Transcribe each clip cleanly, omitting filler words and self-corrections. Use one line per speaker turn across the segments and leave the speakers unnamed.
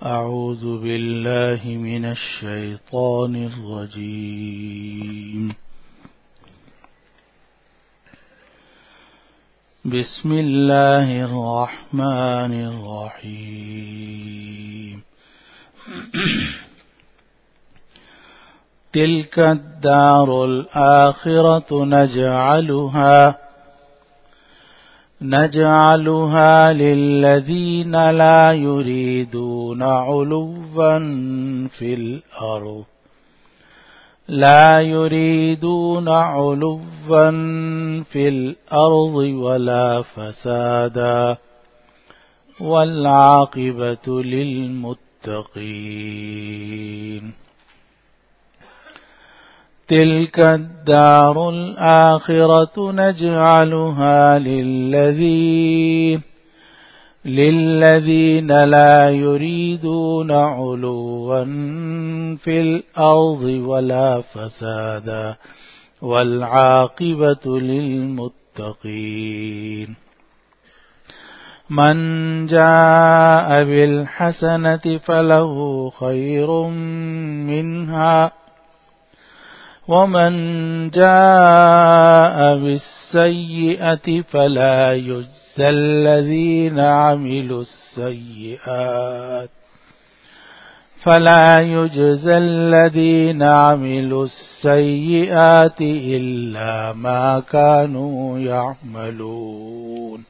أعوذ بالله من الشيطان الرجيم. بسم الله الرحمن الرحيم. تلك الدار الآخرة نجعلها للذين لا يريدون علوا في الأرض ولا فسادا والعاقبة للمتقين. تلك الدار الآخرة نجعلها للذين لا يريدون علوا في الأرض ولا فسادا والعاقبة للمتقين. من جاء بالحسنة فله خير منها ومن جاء بالسيئة فلا يجزى الذين عملوا السيئات إلا ما كانوا يعملون.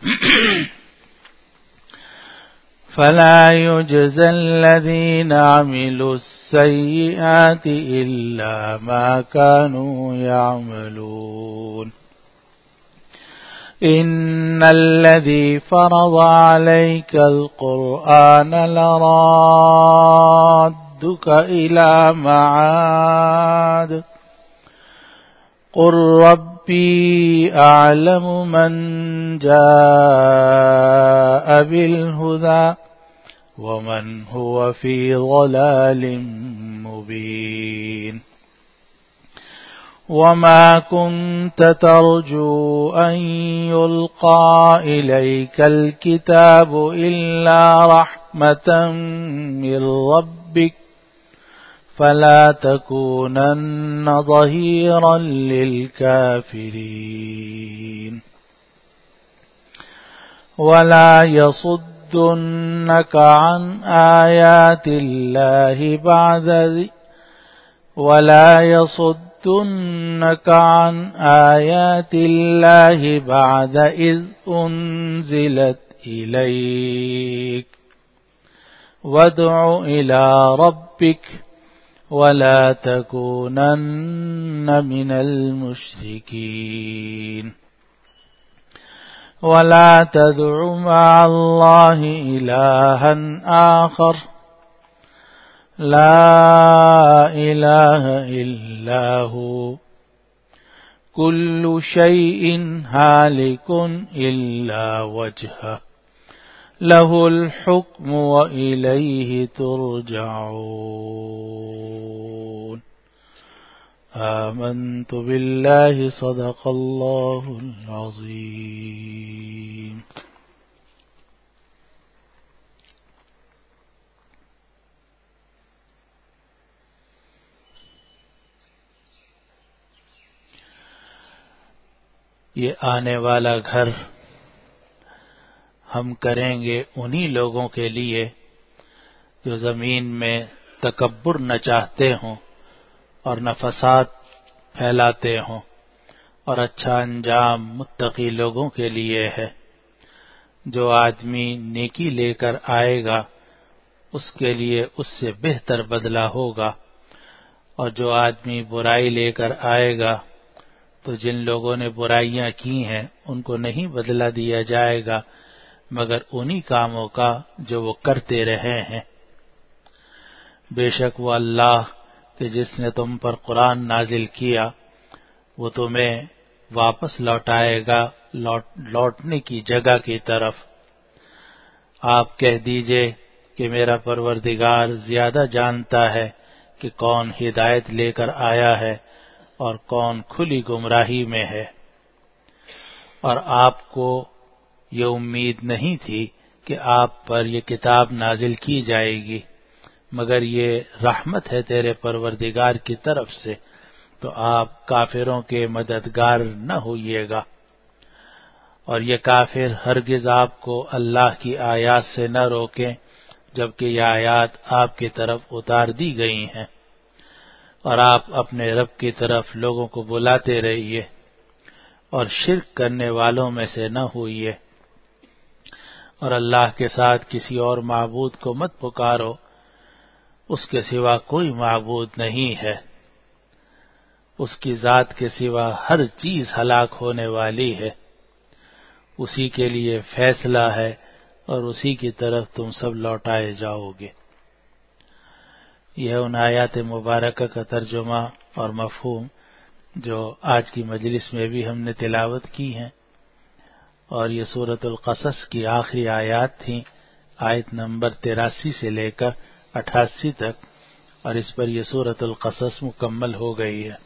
فلا يجزى الذين عملوا السيئات إلا ما كانوا يعملون. إن الذي فرض عليك القرآن لرادك إلى معاد قل ربي أعلم من جاء بالهدى ومن هو في ضلال مبين. وما كنت ترجو أن يلقى إليك الكتاب إلا رحمة من ربك فلا تكونن ظهيرا للكافرين. ولا يصدنك عن آيات الله بعد إذ أنزلت إليك وادع إلى ربك ولا تكونن من المشركين. ولا تدع مع الله إلها آخر لا إله إلا هو كل شيء هالك إلا وجهه له الحكم وإليه ترجعون. آمنت بالله صدق الله العظيم. یہ آنے والا گھر ہم کریں گے انہی لوگوں کے لیے جو زمین میں تکبر نہ چاہتے ہوں اور نہ فساد پھیلاتے ہوں، اور اچھا انجام متقی لوگوں کے لیے ہے. جو آدمی نیکی لے کر آئے گا اس کے لیے اس سے بہتر بدلہ ہوگا، اور جو آدمی برائی لے کر آئے گا تو جن لوگوں نے برائیاں کی ہیں ان کو نہیں بدلہ دیا جائے گا مگر انہی کاموں کا جو وہ کرتے رہے ہیں. بے شک وہ اللہ کہ جس نے تم پر قرآن نازل کیا وہ تمہیں واپس لوٹائے گا لوٹنے کی جگہ کی طرف. آپ کہہ دیجئے کہ میرا پروردگار زیادہ جانتا ہے کہ کون ہدایت لے کر آیا ہے اور کون کھلی گمراہی میں ہے. اور آپ کو یہ امید نہیں تھی کہ کہ آپ پر یہ کتاب نازل کی جائے گی، مگر یہ رحمت ہے تیرے پروردگار کی طرف سے، تو آپ کافروں کے مددگار نہ ہوئیے گا۔ اور یہ کافر ہرگز آپ کو اللہ کی آیات سے نہ روکیں جبکہ یہ آیات آپ کی طرف اتار دی گئی ہیں، اور آپ اپنے رب کی طرف لوگوں کو بلاتے رہیے اور شرک کرنے والوں میں سے نہ ہوئیے، اور اللہ کے ساتھ کسی اور معبود کو مت پکارو، اس کے سوا کوئی معبود نہیں ہے، اس کی ذات کے سوا ہر چیز ہلاک ہونے والی ہے، اسی کے لیے فیصلہ ہے اور اسی کی طرف تم سب لوٹائے جاؤ گے۔ یہ ان آیات مبارکہ کا ترجمہ اور مفہوم جو آج کی مجلس میں بھی ہم نے تلاوت کی ہیں، اور یہ سورۃ القصص کی آخری آیات تھیں، آیت نمبر 83 سے لے کر 88 تک، اور اس پر یہ سورۃ القصص مکمل ہو گئی ہے۔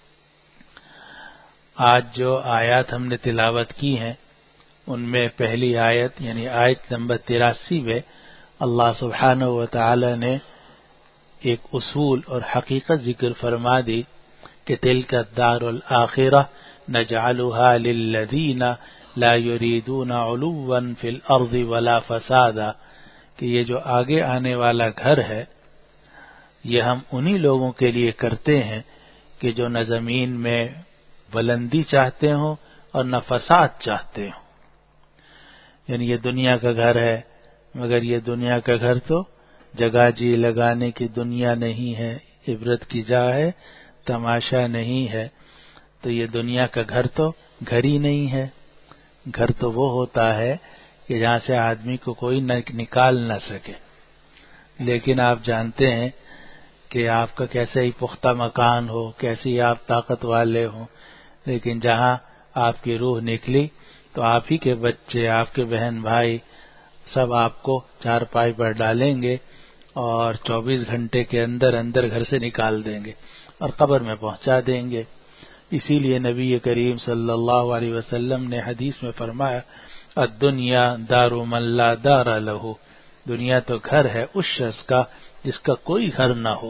آج جو آیات ہم نے تلاوت کی ہیں ان میں پہلی آیت یعنی آیت نمبر 83 میں اللہ سبحانہ و تعالی نے ایک اصول اور حقیقت ذکر فرما دی کہ تلک الدار الآخرہ نجعلها للذین لا یریدون علوا فی الارض ولا فسادا، کہ یہ جو آگے آنے والا گھر ہے یہ ہم انہی لوگوں کے لیے کرتے ہیں کہ جو نہ زمین میں بلندی چاہتے ہوں اور نہ فساد چاہتے ہوں۔ یعنی یہ دنیا کا گھر ہے، مگر یہ دنیا کا گھر تو جگہ جی لگانے کی دنیا نہیں ہے، عبرت کی جا ہے، تماشا نہیں ہے۔ تو یہ دنیا کا گھر تو گھر ہی نہیں ہے۔ گھر تو وہ ہوتا ہے کہ جہاں سے آدمی کو کوئی نکال نہ سکے۔ لیکن آپ جانتے ہیں کہ آپ کا کیسے ہی پختہ مکان ہو، کیسے ہی آپ طاقت والے ہوں، لیکن جہاں آپ کی روح نکلی تو آپ ہی کے بچے، آپ کے بہن بھائی سب آپ کو چارپائی پر ڈالیں گے اور 24 گھنٹے کے اندر اندر گھر سے نکال دیں گے اور قبر میں پہنچا دیں گے۔ اسی لیے نبی کریم صلی اللہ علیہ وسلم نے حدیث میں فرمایا الدنیا دار من لا دار لہ، دنیا تو گھر ہے اس شخص کا جس کا کوئی گھر نہ ہو،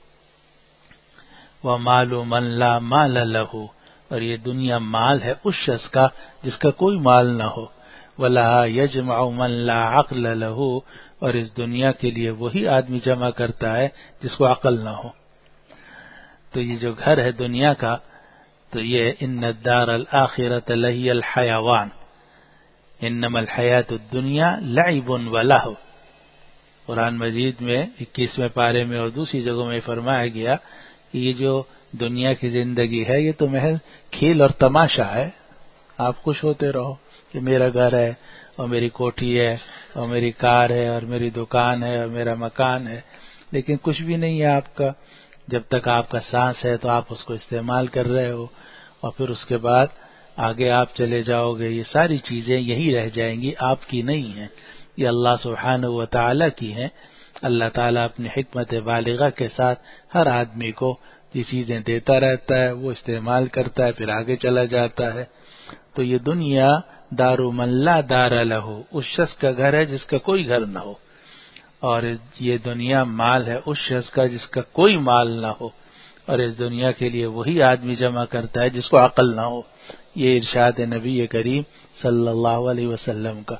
ومال من لا مال لہ، اور یہ دنیا مال ہے اس شخص کا جس کا کوئی مال نہ ہو، وَلَهَا يَجْمَعُ مَنْ لَا عَقْلَ لَهُ، اور اس دنیا کے لیے وہی آدمی جمع کرتا ہے جس کو عقل نہ ہو۔ تو یہ جو گھر ہے دنیا کا، تو یہ ان الدار الآخرۃ لہی الحیوان انما الحیات الدنیا لعب ولہو۔ قرآن مجید میں 21ویں پارے میں اور دوسری جگہوں میں فرمایا گیا کہ یہ جو دنیا کی زندگی ہے یہ تو محض کھیل اور تماشا ہے، آپ خوش ہوتے رہو کہ میرا گھر ہے اور میری کوٹھی ہے اور میری کار ہے اور میری دکان ہے اور میرا مکان ہے، لیکن کچھ بھی نہیں ہے آپ کا۔ جب تک آپ کا سانس ہے تو آپ اس کو استعمال کر رہے ہو، اور پھر اس کے بعد آگے آپ چلے جاؤ گے، یہ ساری چیزیں یہی رہ جائیں گی، آپ کی نہیں ہیں، یہ اللہ سبحانہ و تعالی کی ہیں۔ اللہ تعالیٰ اپنی حکمت بالغہ کے ساتھ ہر آدمی کو یہ چیزیں دیتا رہتا ہے، وہ استعمال کرتا ہے، پھر آگے چلا جاتا ہے۔ تو یہ دنیا دار من لا دار لہ، اس شخص کا گھر ہے جس کا کوئی گھر نہ ہو، اور یہ دنیا مال ہے اس شخص کا جس کا کوئی مال نہ ہو، اور اس دنیا کے لیے وہی آدمی جمع کرتا ہے جس کو عقل نہ ہو۔ یہ ارشاد نبی کریم صلی اللہ علیہ وسلم کا۔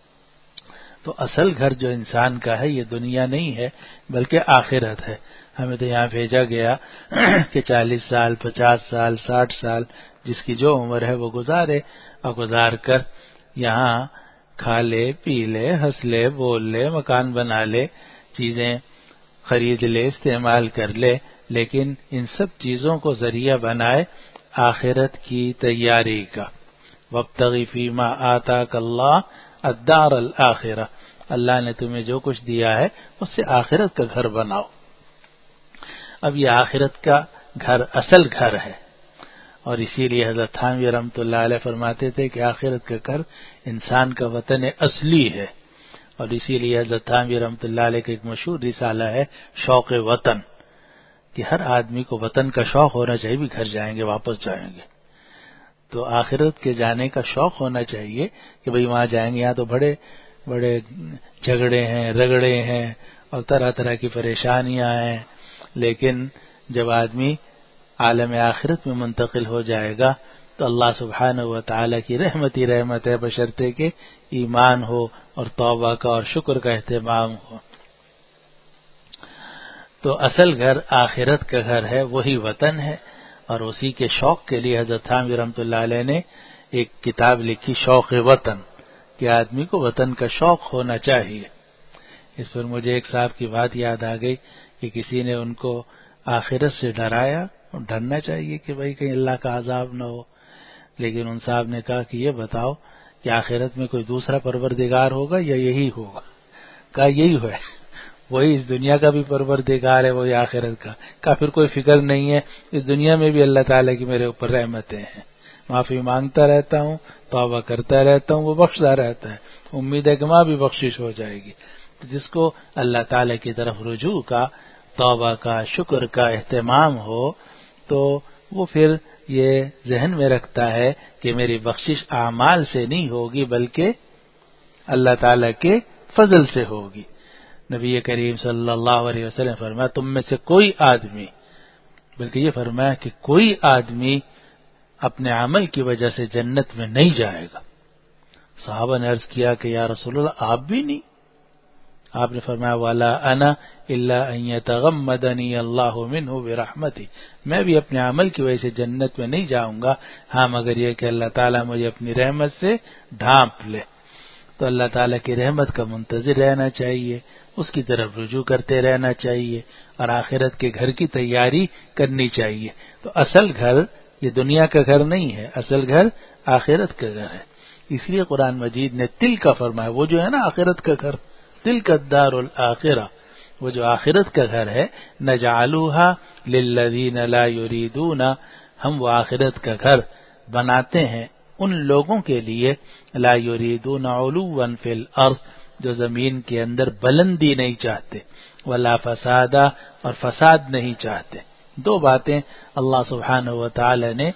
تو اصل گھر جو انسان کا ہے یہ دنیا نہیں ہے بلکہ آخرت ہے۔ ہمیں تو یہاں بھیجا گیا کہ 40 سال 50 سال 60 سال جس کی جو عمر ہے وہ گزارے، اور گزار کر یہاں کھا لے پی لے ہنس لے بول لے مکان بنا لے چیزیں خرید لے استعمال کر لے، لیکن ان سب چیزوں کو ذریعہ بنائے آخرت کی تیاری کا۔ وابتغ فیما آتاک اللہ الدار الآخرہ، اللہ نے تمہیں جو کچھ دیا ہے اس سے آخرت کا گھر بناؤ۔ اب یہ آخرت کا گھر اصل گھر ہے، اور اسی لیے حضرت تھانوی رحمۃ اللہ علیہ فرماتے تھے کہ آخرت کا گھر انسان کا وطن اصلی ہے، اور اسی لیے حضرت تھانوی رحمۃ اللہ علیہ کا ایک مشہور رسالہ ہے شوق وطن، کہ ہر آدمی کو وطن کا شوق ہونا چاہیے، بھی گھر جائیں گے واپس جائیں گے، تو آخرت کے جانے کا شوق ہونا چاہیے کہ بھئی وہاں جائیں گے، یہاں تو بڑے بڑے جھگڑے ہیں، رگڑے ہیں اور طرح طرح کی پریشانیاں ہیں، لیکن جب آدمی عالم آخرت میں منتقل ہو جائے گا تو اللہ سبحانہ و تعالی کی رحمت ہی رحمت ہے، بشرطے کہ ایمان ہو اور توبہ کا اور شکر کا اہتمام ہو۔ تو اصل گھر آخرت کا گھر ہے، وہی وطن ہے، اور اسی کے شوق کے لیے حضرت تھانوی رحمۃ اللہ علیہ نے ایک کتاب لکھی، شوق وطن، کہ آدمی کو وطن کا شوق ہونا چاہیے۔ اس پر مجھے ایک صاحب کی بات یاد آ گئی کہ کسی نے ان کو آخرت سے ڈرایا، ڈرنا چاہیے کہ بھائی کہیں اللہ کا عذاب نہ ہو، لیکن ان صاحب نے کہا کہ یہ بتاؤ کہ آخرت میں کوئی دوسرا پروردگار ہوگا یا یہی ہوگا؟ کہا یہی ہے، وہی اس دنیا کا بھی پروردگار ہے، وہی آخرت کا۔ کہا پھر کوئی فکر نہیں ہے، اس دنیا میں بھی اللہ تعالیٰ کی میرے اوپر رحمتیں ہیں، معافی مانگتا رہتا ہوں، توبہ کرتا رہتا ہوں، وہ بخشتا رہتا ہے، امید ہے کہ وہاں بھی بخشش ہو جائے گی۔ جس کو اللہ تعالیٰ کی طرف رجوع کا، توبہ کا، شکر کا اہتمام ہو تو وہ پھر یہ ذہن میں رکھتا ہے کہ میری بخشش اعمال سے نہیں ہوگی بلکہ اللہ تعالیٰ کے فضل سے ہوگی۔ نبی کریم صلی اللہ علیہ وسلم فرمایا تم میں سے کوئی آدمی، بلکہ یہ فرمایا کہ کوئی آدمی اپنے عمل کی وجہ سے جنت میں نہیں جائے گا۔ صحابہ نے عرض کیا کہ یا رسول اللہ آپ بھی نہیں؟ آپ نے فرمایا وَلَا أَنَا إِلَّا أَن يَتَغَمَّدَنِي اللَّهُ مِنْهُ بِرَحْمَتِهِ، میں بھی اپنے عمل کی وجہ سے جنت میں نہیں جاؤں گا، ہاں مگر یہ کہ اللہ تعالیٰ مجھے اپنی رحمت سے ڈھانپ لے۔ تو اللہ تعالیٰ کی رحمت کا منتظر رہنا چاہیے، اس کی طرف رجوع کرتے رہنا چاہیے، اور آخرت کے گھر کی تیاری کرنی چاہیے۔ تو اصل گھر یہ دنیا کا گھر نہیں ہے، اصل گھر آخرت کا گھر ہے۔ اس لیے قرآن مجید نے تل کا فرمایا، وہ جو ہے نا آخرت کا گھر، تلک الدار الآخرہ، وہ جو آخرت کا گھر ہے، نجعلوها للذین لا یریدون، ہم وہ آخرت کا گھر بناتے ہیں ان لوگوں کے لیے لا یریدون علوا فی الارض، جو زمین کے اندر بلندی نہیں چاہتے، ولا فسادا، اور فساد نہیں چاہتے۔ دو باتیں اللہ سبحانہ و تعالی نے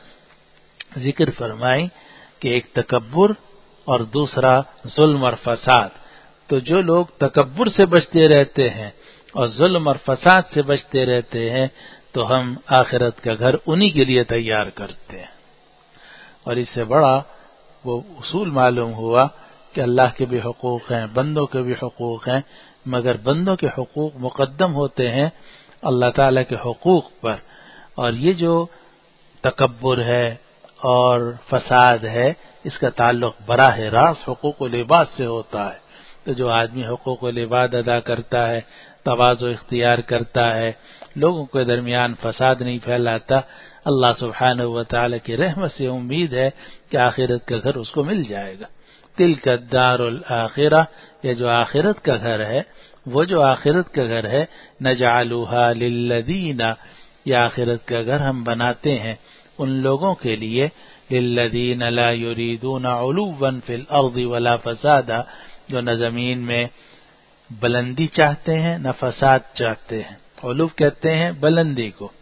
ذکر فرمائی کہ ایک تکبر اور دوسرا ظلم اور فساد۔ تو جو لوگ تکبر سے بچتے رہتے ہیں اور ظلم اور فساد سے بچتے رہتے ہیں تو ہم آخرت کا گھر انہی کے لیے تیار کرتے ہیں۔ اور اس سے بڑا وہ اصول معلوم ہوا کہ اللہ کے بھی حقوق ہیں، بندوں کے بھی حقوق ہیں، مگر بندوں کے حقوق مقدم ہوتے ہیں اللہ تعالی کے حقوق پر، اور یہ جو تکبر ہے اور فساد ہے اس کا تعلق براہ راست حقوق العباد سے ہوتا ہے۔ تو جو آدمی حقوق العباد ادا کرتا ہے، تواضع اختیار کرتا ہے، لوگوں کے درمیان فساد نہیں پھیلاتا، اللہ سبحانہ و تعالی کی رحمت سے امید ہے کہ آخرت کا گھر اس کو مل جائے گا۔ تلک الدار الآخرہ، یہ جو آخرت کا گھر ہے، وہ جو آخرت کا گھر ہے، نجعلوها للذین، یہ آخرت کا گھر ہم بناتے ہیں ان لوگوں کے لیے، للذین لا یریدون علوا فی الارض ولا فسادا، جو نہ زمین میں بلندی چاہتے ہیں نہ فساد چاہتے ہیں۔ علو کہتے ہیں بلندی کو،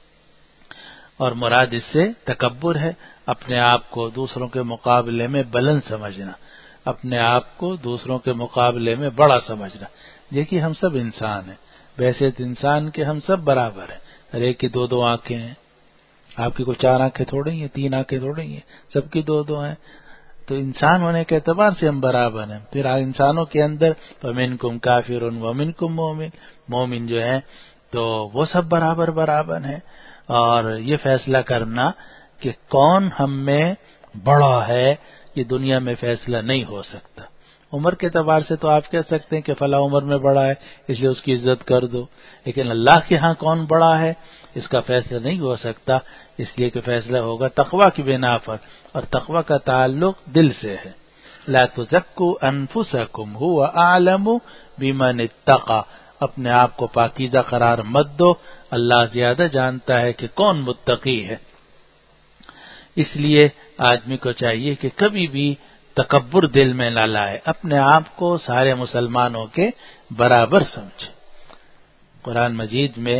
اور مراد اس سے تکبر ہے، اپنے آپ کو دوسروں کے مقابلے میں بلند سمجھنا، اپنے آپ کو دوسروں کے مقابلے میں بڑا سمجھنا۔ دیکھیے ہم سب انسان ہیں، بحیثیت انسان کے ہم سب برابر ہیں، ہر ایک کی دو دو آنکھیں ہیں، آپ کی کوئی چار آنکھیں تھوڑی ہیں، تین آنکھیں تھوڑی ہیں، سب کی دو دو ہیں۔ تو انسان ہونے کے اعتبار سے ہم برابر ہیں۔ پھر انسانوں کے اندر فَمِنْكُمْ كَافِرٌ وَمِنْكُمْ مُؤْمِنٌ، مومن جو ہیں تو وہ سب برابر برابر ہیں، اور یہ فیصلہ کرنا کہ کون ہم میں بڑا ہے یہ دنیا میں فیصلہ نہیں ہو سکتا۔ عمر کے اعتبار سے تو آپ کہہ سکتے ہیں کہ فلاں عمر میں بڑا ہے اس لیے اس کی عزت کر دو، لیکن اللہ کے ہاں کون بڑا ہے اس کا فیصلہ نہیں ہو سکتا، اس لیے کہ فیصلہ ہوگا تقوی کی بنا پر، اور تقوی کا تعلق دل سے ہے۔ لا تزکوا انفسکم هو اعلم بمن اتقى، اپنے آپ کو پاکیزہ قرار مت دو، اللہ زیادہ جانتا ہے کہ کون متقی ہے۔ اس لیے آدمی کو چاہیے کہ کبھی بھی تکبر دل میں نہ لائے، اپنے آپ کو سارے مسلمانوں کے برابر سمجھے۔ قرآن مجید میں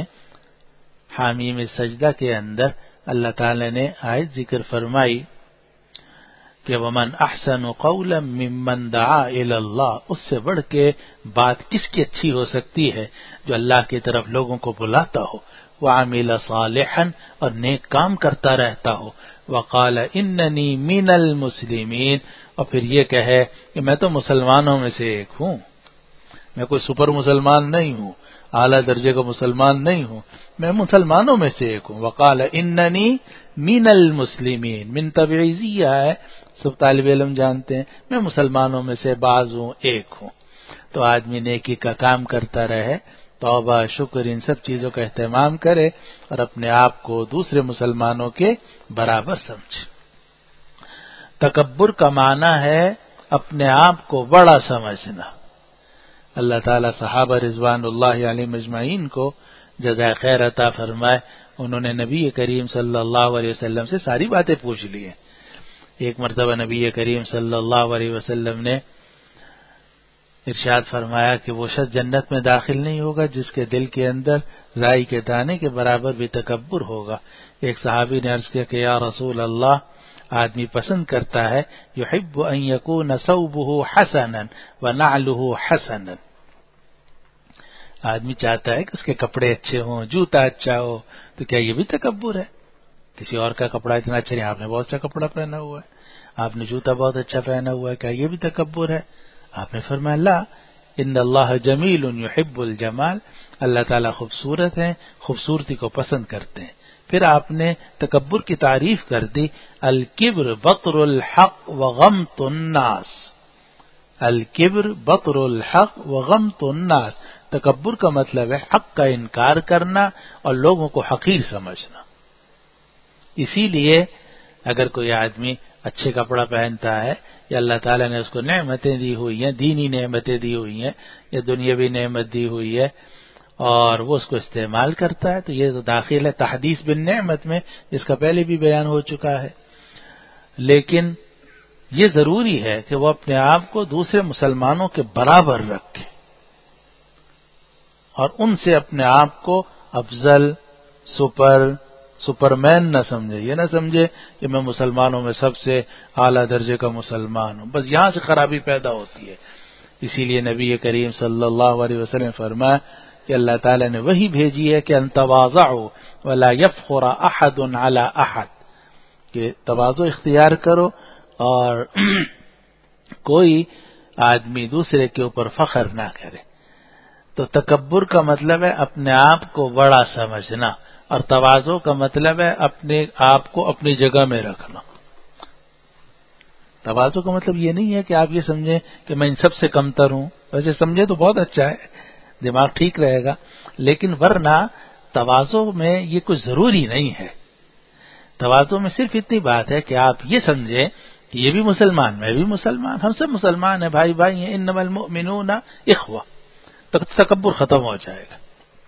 حامیم سجدہ کے اندر اللہ تعالی نے آیت ذکر فرمائی کہ ومن احسن قولا ممن دعا الی اللہ، اس سے بڑھ کے بات کس کی اچھی ہو سکتی ہے جو اللہ کی طرف لوگوں کو بلاتا ہو، وعمل صالحا، اور نیک کام کرتا رہتا ہو، وقال اننی من المسلمین، اور پھر یہ کہے کہ میں تو مسلمانوں میں سے ایک ہوں، میں کوئی سپر مسلمان نہیں ہوں، اعلیٰ درجے کا مسلمان نہیں ہوں، میں مسلمانوں میں سے ایک ہوں۔ وقال اننی من المسلمین، من تبعیضیہ ہے، سب طالب علم جانتے ہیں، میں مسلمانوں میں سے بعض ہوں، ایک ہوں۔ تو آدمی نیکی کا کام کرتا رہے، توبہ شکر ان سب چیزوں کا اہتمام کرے اور اپنے آپ کو دوسرے مسلمانوں کے برابر سمجھے۔ تکبر کا معنی ہے اپنے آپ کو بڑا سمجھنا۔ اللہ تعالی صحابہ رضوان اللہ علیہم اجمعین کو جزائے خیر عطا فرمائے، انہوں نے نبی کریم صلی اللہ علیہ وسلم سے ساری باتیں پوچھ لی ہیں۔ ایک مرتبہ نبی کریم صلی اللہ علیہ وسلم نے ارشاد فرمایا کہ وہ شخص جنت میں داخل نہیں ہوگا جس کے دل کے اندر رائی کے دانے کے برابر بھی تکبر ہوگا۔ ایک صحابی نے عرض کیا کہ یا رسول اللہ، آدمی پسند کرتا ہے یحب ان یکون ثوبہ حسنا ونعلہ حسنا، آدمی چاہتا ہے کہ اس کے کپڑے اچھے ہوں، جوتا اچھا ہو، تو کیا یہ بھی تکبر ہے؟ کسی اور کا کپڑا اتنا اچھا نہیں، آپ نے بہت اچھا کپڑا پہنا ہوا ہے، آپ نے جوتا بہت اچھا پہنا ہوا ہے، کیا یہ بھی تکبر ہے؟ آپ نے فرمایا لا، ان اللہ جمیل یحب الجمال، اللہ تعالیٰ خوبصورت ہیں، خوبصورتی کو پسند کرتے ہیں۔ پھر آپ نے تکبر کی تعریف کر دی، الکبر بطر الحق وغمط الناس، الکبر بطر الحق وغمط الناس، تکبر کا مطلب ہے حق کا انکار کرنا اور لوگوں کو حقیر سمجھنا۔ اسی لیے اگر کوئی آدمی اچھے کپڑا پہنتا ہے یا اللہ تعالیٰ نے اس کو نعمتیں دی ہوئی ہیں، دینی نعمتیں دی ہوئی ہیں یا دنیاوی نعمت دی ہوئی ہے، اور وہ اس کو استعمال کرتا ہے، تو یہ تو داخل ہے تحدیث بالنعمت میں، جس کا پہلے بھی بیان ہو چکا ہے۔ لیکن یہ ضروری ہے کہ وہ اپنے آپ کو دوسرے مسلمانوں کے برابر رکھے اور ان سے اپنے آپ کو افضل، سپرمین نہ سمجھے، یہ نہ سمجھے کہ میں مسلمانوں میں سب سے اعلیٰ درجے کا مسلمان ہوں، بس یہاں سے خرابی پیدا ہوتی ہے۔ اسی لیے نبی کریم صلی اللہ علیہ وسلم فرمایا کہ اللہ تعالی نے وہی بھیجی ہے کہ ان تواضعوا ولا يفخر احد على احد، کہ تواضع اختیار کرو اور کوئی آدمی دوسرے کے اوپر فخر نہ کرے۔ تو تکبر کا مطلب ہے اپنے آپ کو بڑا سمجھنا، اور تواضع کا مطلب ہے اپنے آپ کو اپنی جگہ میں رکھنا۔ تواضع کا مطلب یہ نہیں ہے کہ آپ یہ سمجھیں کہ میں ان سب سے کمتر ہوں، ویسے سمجھے تو بہت اچھا ہے، دماغ ٹھیک رہے گا، لیکن ورنہ تواضع میں یہ کچھ ضروری نہیں ہے۔ تواضع میں صرف اتنی بات ہے کہ آپ یہ سمجھیں کہ یہ بھی مسلمان، میں بھی مسلمان، ہم سب مسلمان ہیں، بھائی بھائی ہیں، انما المؤمنون اخوہ، تب تکبر ختم ہو جائے گا۔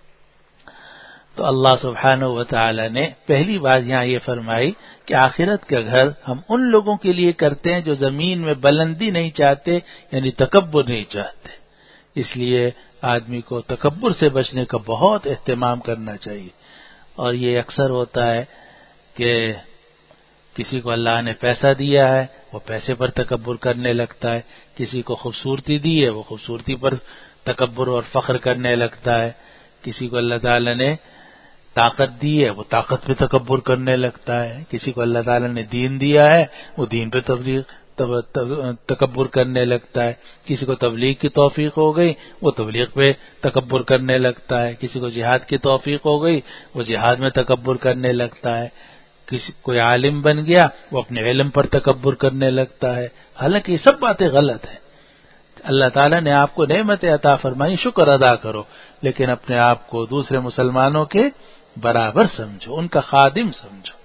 تو اللہ سبحانہ و تعالی نے پہلی بات یہاں یہ فرمائی کہ آخرت کا گھر ہم ان لوگوں کے لیے کرتے ہیں جو زمین میں بلندی نہیں چاہتے، یعنی تکبر نہیں چاہتے۔ اس لیے آدمی کو تکبر سے بچنے کا بہت اہتمام کرنا چاہیے۔ اور یہ اکثر ہوتا ہے کہ کسی کو اللہ نے پیسہ دیا ہے، وہ پیسے پر تکبر کرنے لگتا ہے، کسی کو خوبصورتی دی ہے، وہ خوبصورتی پر تکبر اور فخر کرنے لگتا ہے، کسی کو اللہ تعالی نے طاقت دی ہے، وہ طاقت پہ تکبر کرنے لگتا ہے، کسی کو اللہ تعالی نے دین دیا ہے، وہ دین پہ تکبر کرنے لگتا ہے، کسی کو تبلیغ کی توفیق ہو گئی، وہ تبلیغ پہ تکبر کرنے لگتا ہے، کسی کو جہاد کی توفیق ہو گئی، وہ جہاد میں تکبر کرنے لگتا ہے، کوئی عالم بن گیا، وہ اپنے علم پر تکبر کرنے لگتا ہے۔ حالانکہ یہ سب باتیں غلط ہیں۔ اللہ تعالیٰ نے آپ کو نعمت عطا فرمائی، شکر ادا کرو، لیکن اپنے آپ کو دوسرے مسلمانوں کے برابر سمجھو، ان کا خادم سمجھو۔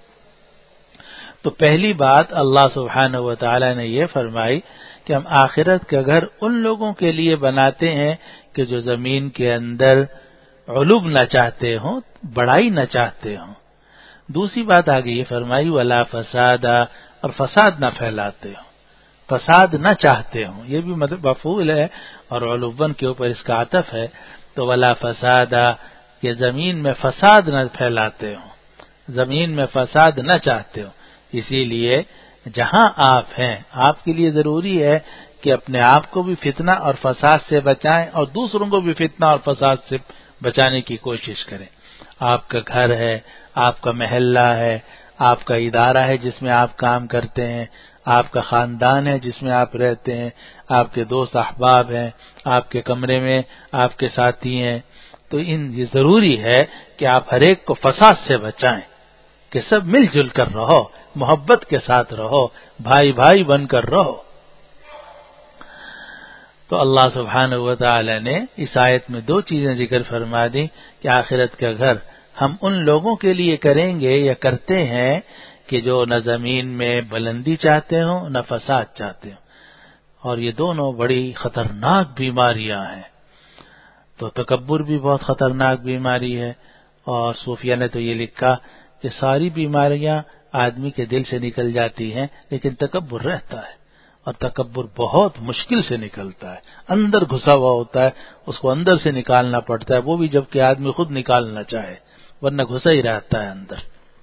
تو پہلی بات اللہ سبحانہ و تعالی نے یہ فرمائی کہ ہم آخرت کا گھر ان لوگوں کے لیے بناتے ہیں کہ جو زمین کے اندر علو نہ چاہتے ہوں، بڑائی نہ چاہتے ہوں۔ دوسری بات آگے یہ فرمائی ولا فساد، اور فساد نہ پھیلاتے ہوں، فساد نہ چاہتے ہوں، یہ بھی مفعول ہے اور علوًا کے اوپر اس کا عطف ہے، تو ولا فساد، کہ زمین میں فساد نہ پھیلاتے ہوں، زمین میں فساد نہ چاہتے ہوں۔ اسی لیے جہاں آپ ہیں آپ کے لیے ضروری ہے کہ اپنے آپ کو بھی فتنہ اور فساد سے بچائیں اور دوسروں کو بھی فتنہ اور فساد سے بچانے کی کوشش کریں. آپ کا گھر ہے، آپ کا محلہ ہے، آپ کا ادارہ ہے جس میں آپ کام کرتے ہیں، آپ کا خاندان ہے جس میں آپ رہتے ہیں، آپ کے دوست احباب ہیں، آپ کے کمرے میں آپ کے ساتھی ہیں. تو یہ ضروری ہے کہ آپ ہر ایک کو فساد سے بچائیں کہ سب مل جل کر رہو، محبت کے ساتھ رہو، بھائی بھائی بن کر رہو. تو اللہ سبحانہ و تعالی نے اس آیت میں 2 چیزیں ذکر فرما دی کہ آخرت کا گھر ہم ان لوگوں کے لیے کریں گے یا کرتے ہیں کہ جو نہ زمین میں بلندی چاہتے ہوں نہ فساد چاہتے ہوں، اور یہ دونوں بڑی خطرناک بیماریاں ہیں. تو تکبر بھی بہت خطرناک بیماری ہے، اور صوفیہ نے تو یہ لکھا کہ ساری بیماریاں آدمی کے دل سے نکل جاتی ہیں لیکن تکبر رہتا ہے، اور تکبر بہت مشکل سے نکلتا ہے، اندر گھسا ہوا ہوتا ہے، اس کو اندر سے نکالنا پڑتا ہے، وہ بھی جب کہ آدمی خود نکالنا چاہے، ورنہ گھسا ہی رہتا ہے اندر.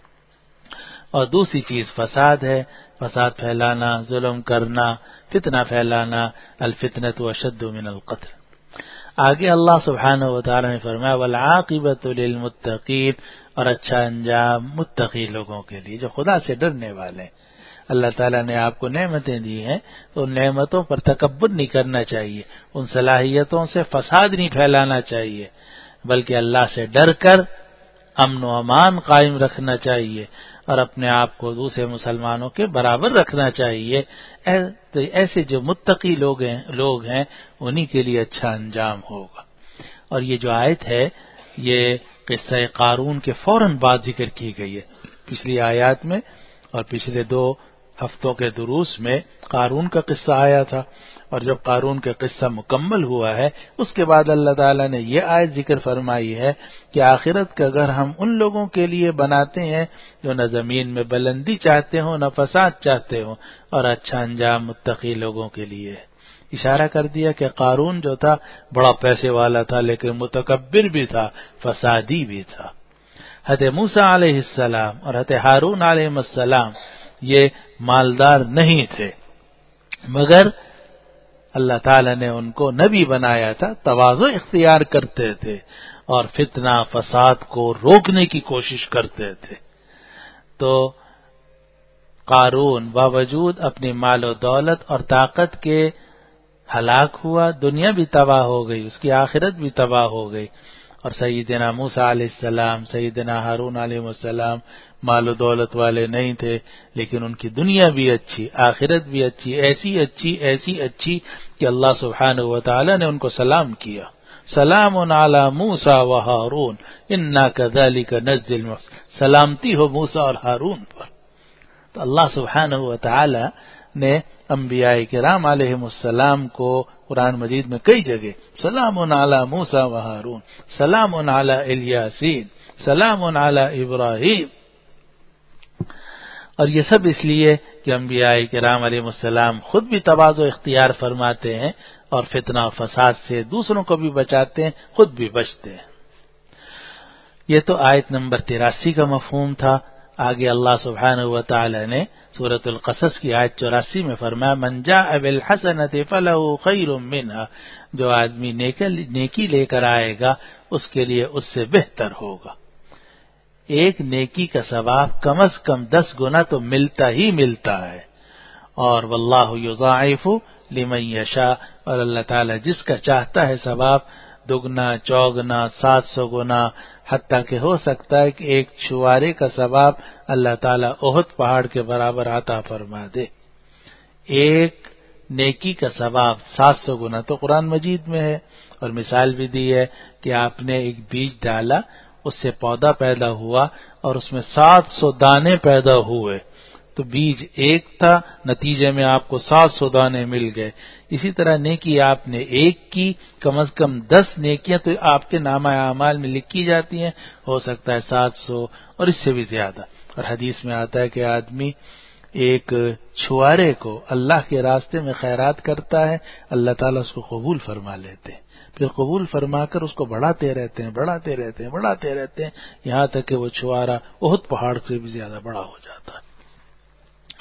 اور دوسری چیز فساد ہے، فساد پھیلانا، ظلم کرنا، فتنہ پھیلانا. الفتنة اشد من القتل. آگے اللہ سبحانہ و تعالی نے فرمایا والعاقبۃ للمتقین، اور اچھا انجام متقی لوگوں کے لیے جو خدا سے ڈرنے والے ہیں. اللہ تعالیٰ نے آپ کو نعمتیں دی ہیں تو ان نعمتوں پر تکبر نہیں کرنا چاہیے، ان صلاحیتوں سے فساد نہیں پھیلانا چاہیے، بلکہ اللہ سے ڈر کر امن و امان قائم رکھنا چاہیے اور اپنے آپ کو دوسرے مسلمانوں کے برابر رکھنا چاہیے. تو ایسے جو متقی لوگ ہیں انہی کے لیے اچھا انجام ہوگا. اور یہ جو آیت ہے یہ قصہ قارون کے فوراً بعد ذکر کی گئی ہے. پچھلی آیات میں اور پچھلے 2 ہفتوں کے دروس میں قارون کا قصہ آیا تھا، اور جب قارون کا قصہ مکمل ہوا ہے اس کے بعد اللہ تعالیٰ نے یہ آیت ذکر فرمائی ہے کہ آخرت کا گھر ہم ان لوگوں کے لیے بناتے ہیں جو نہ زمین میں بلندی چاہتے ہوں نہ فساد چاہتے ہوں، اور اچھا انجام متقی لوگوں کے لیے ہے. اشارہ کر دیا کہ قارون جو تھا بڑا پیسے والا تھا لیکن متکبر بھی تھا، فسادی بھی تھا. حضرت موسیٰ علیہ السلام اور حضرت ہارون علیہ السلام یہ مالدار نہیں تھے، مگر اللہ تعالی نے ان کو نبی بنایا تھا، تواضع اختیار کرتے تھے اور فتنہ فساد کو روکنے کی کوشش کرتے تھے. تو قارون باوجود اپنی مال و دولت اور طاقت کے ہلاک ہوا، دنیا بھی تباہ ہو گئی، اس کی آخرت بھی تباہ ہو گئی. اور سیدنا موسیٰ علیہ السلام، سیدنا ہارون علیہ السلام مال و دولت والے نہیں تھے، لیکن ان کی دنیا بھی اچھی، آخرت بھی اچھی، ایسی اچھی کہ اللہ سبحانہ و تعالی نے ان کو سلام کیا. سلام علی موسیٰ و ہارون انا کذالک نجزی المحسنین، سلامتی ہو موسیٰ اور ہارون پر. تو اللہ سبحانہ و تعالی نے انبیاء کرام علیہم السلام کو قرآن مجید میں کئی جگہ سلام علی موسیٰ و ہارون، سلام علی الیاسین، سلام علی ابراہیم. اور یہ سب اس لیے کہ انبیاء کرام علیہ السلام خود بھی تواضع اختیار فرماتے ہیں اور فتنہ و فساد سے دوسروں کو بھی بچاتے ہیں، خود بھی بچتے ہیں. یہ تو آیت نمبر 83 کا مفہوم تھا. آگے اللہ سبحانہ و تعالی نے سورۃ القصص کی آیت 84 میں فرمایا من جاء بالحسنۃ فلہ خیر منھا، جو آدمی نیکی لے کر آئے گا اس کے لیے اس سے بہتر ہوگا. ایک نیکی کا ثواب کم از کم 10 گنا تو ملتا ہی ملتا ہے. اور واللہ یضاعف لمن یشاء، اور اللہ تعالی جس کا چاہتا ہے ثواب دگنا، چوگنا، 700 گنا، حتیٰ کہ ہو سکتا ہے کہ ایک چھوارے کا ثواب اللہ تعالی احد پہاڑ کے برابر عطا فرما دے. ایک نیکی کا ثواب 700 گنا تو قرآن مجید میں ہے. اور مثال بھی دی ہے کہ آپ نے ایک بیج ڈالا، اس سے پودا پیدا ہوا اور اس میں 700 دانے پیدا ہوئے، تو بیج ایک تھا، نتیجے میں آپ کو 700 دانے مل گئے. اسی طرح نیکی آپ نے ایک کی، کم از کم 10 نیکیاں تو آپ کے نامہ اعمال میں لکھی جاتی ہیں، ہو سکتا ہے 700 اور اس سے بھی زیادہ. اور حدیث میں آتا ہے کہ آدمی ایک چھوارے کو اللہ کے راستے میں خیرات کرتا ہے، اللہ تعالیٰ اس کو قبول فرما لیتے ہیں، پھر قبول فرما کر اس کو بڑھاتے رہتے ہیں یہاں تک کہ وہ چھوارا احد پہاڑ سے بھی زیادہ بڑا ہو جاتا ہے.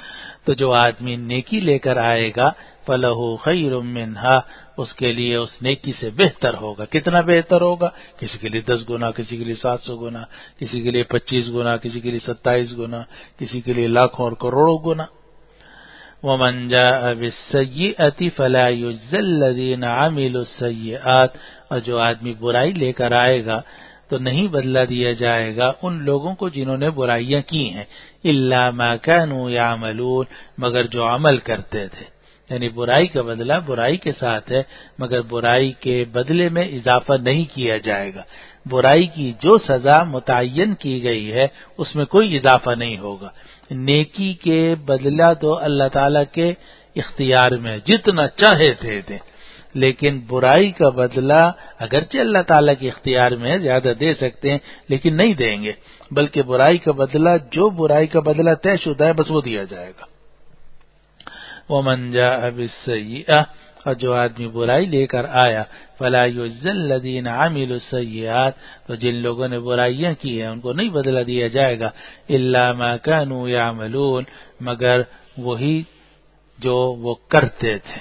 تو جو آدمی نیکی لے کر آئے گا فَلَهُ خَيْرٌ مِّنْهَا، اس کے لیے اس نیکی سے بہتر ہوگا. کتنا بہتر ہوگا؟ کسی کے لیے 10 گنا، کسی کے لیے 700 گنا، کسی کے لیے 25 گنا، کسی کے لیے 27 گنا، کسی کے لیے لاکھوں اور کروڑوں گنا. وَمَنْ جَاءَ بِالسَّيِّئَةِ فَلَا يُجْزَى الَّذِينَ عَمِلُوا السَّيِّئَاتِ، اور جو آدمی برائی لے کر آئے گا تو نہیں بدلہ دیا جائے گا ان لوگوں کو جنہوں نے برائیاں کی ہیں، إِلَّا مَا كَانُوا يَعْمَلُونَ، مگر جو عمل کرتے تھے. یعنی برائی کا بدلہ برائی کے ساتھ ہے، مگر برائی کے بدلے میں اضافہ نہیں کیا جائے گا. برائی کی جو سزا متعین کی گئی ہے اس میں کوئی اضافہ نہیں ہوگا. نیکی کے بدلہ تو اللہ تعالیٰ کے اختیار میں جتنا چاہے دے دیں، لیکن برائی کا بدلہ اگرچہ اللہ تعالیٰ کے اختیار میں زیادہ دے سکتے ہیں لیکن نہیں دیں گے، بلکہ برائی کا بدلہ جو برائی کا بدلہ طے شدہ ہے بس وہ دیا جائے گا. وَمَنْ جَاءَ بِالسَّيِّئَةِ، اور جو آدمی برائی لے کر آیا فَلَا يُجْزَى الَّذِينَ عَمِلُوا السَّيِّئَاتِ، تو جن لوگوں نے برائیاں کی ہیں ان کو نہیں بدلہ دیا جائے گا، إِلَّا مَا كَانُوا يَعْمَلُونَ، مگر وہی جو وہ کرتے تھے.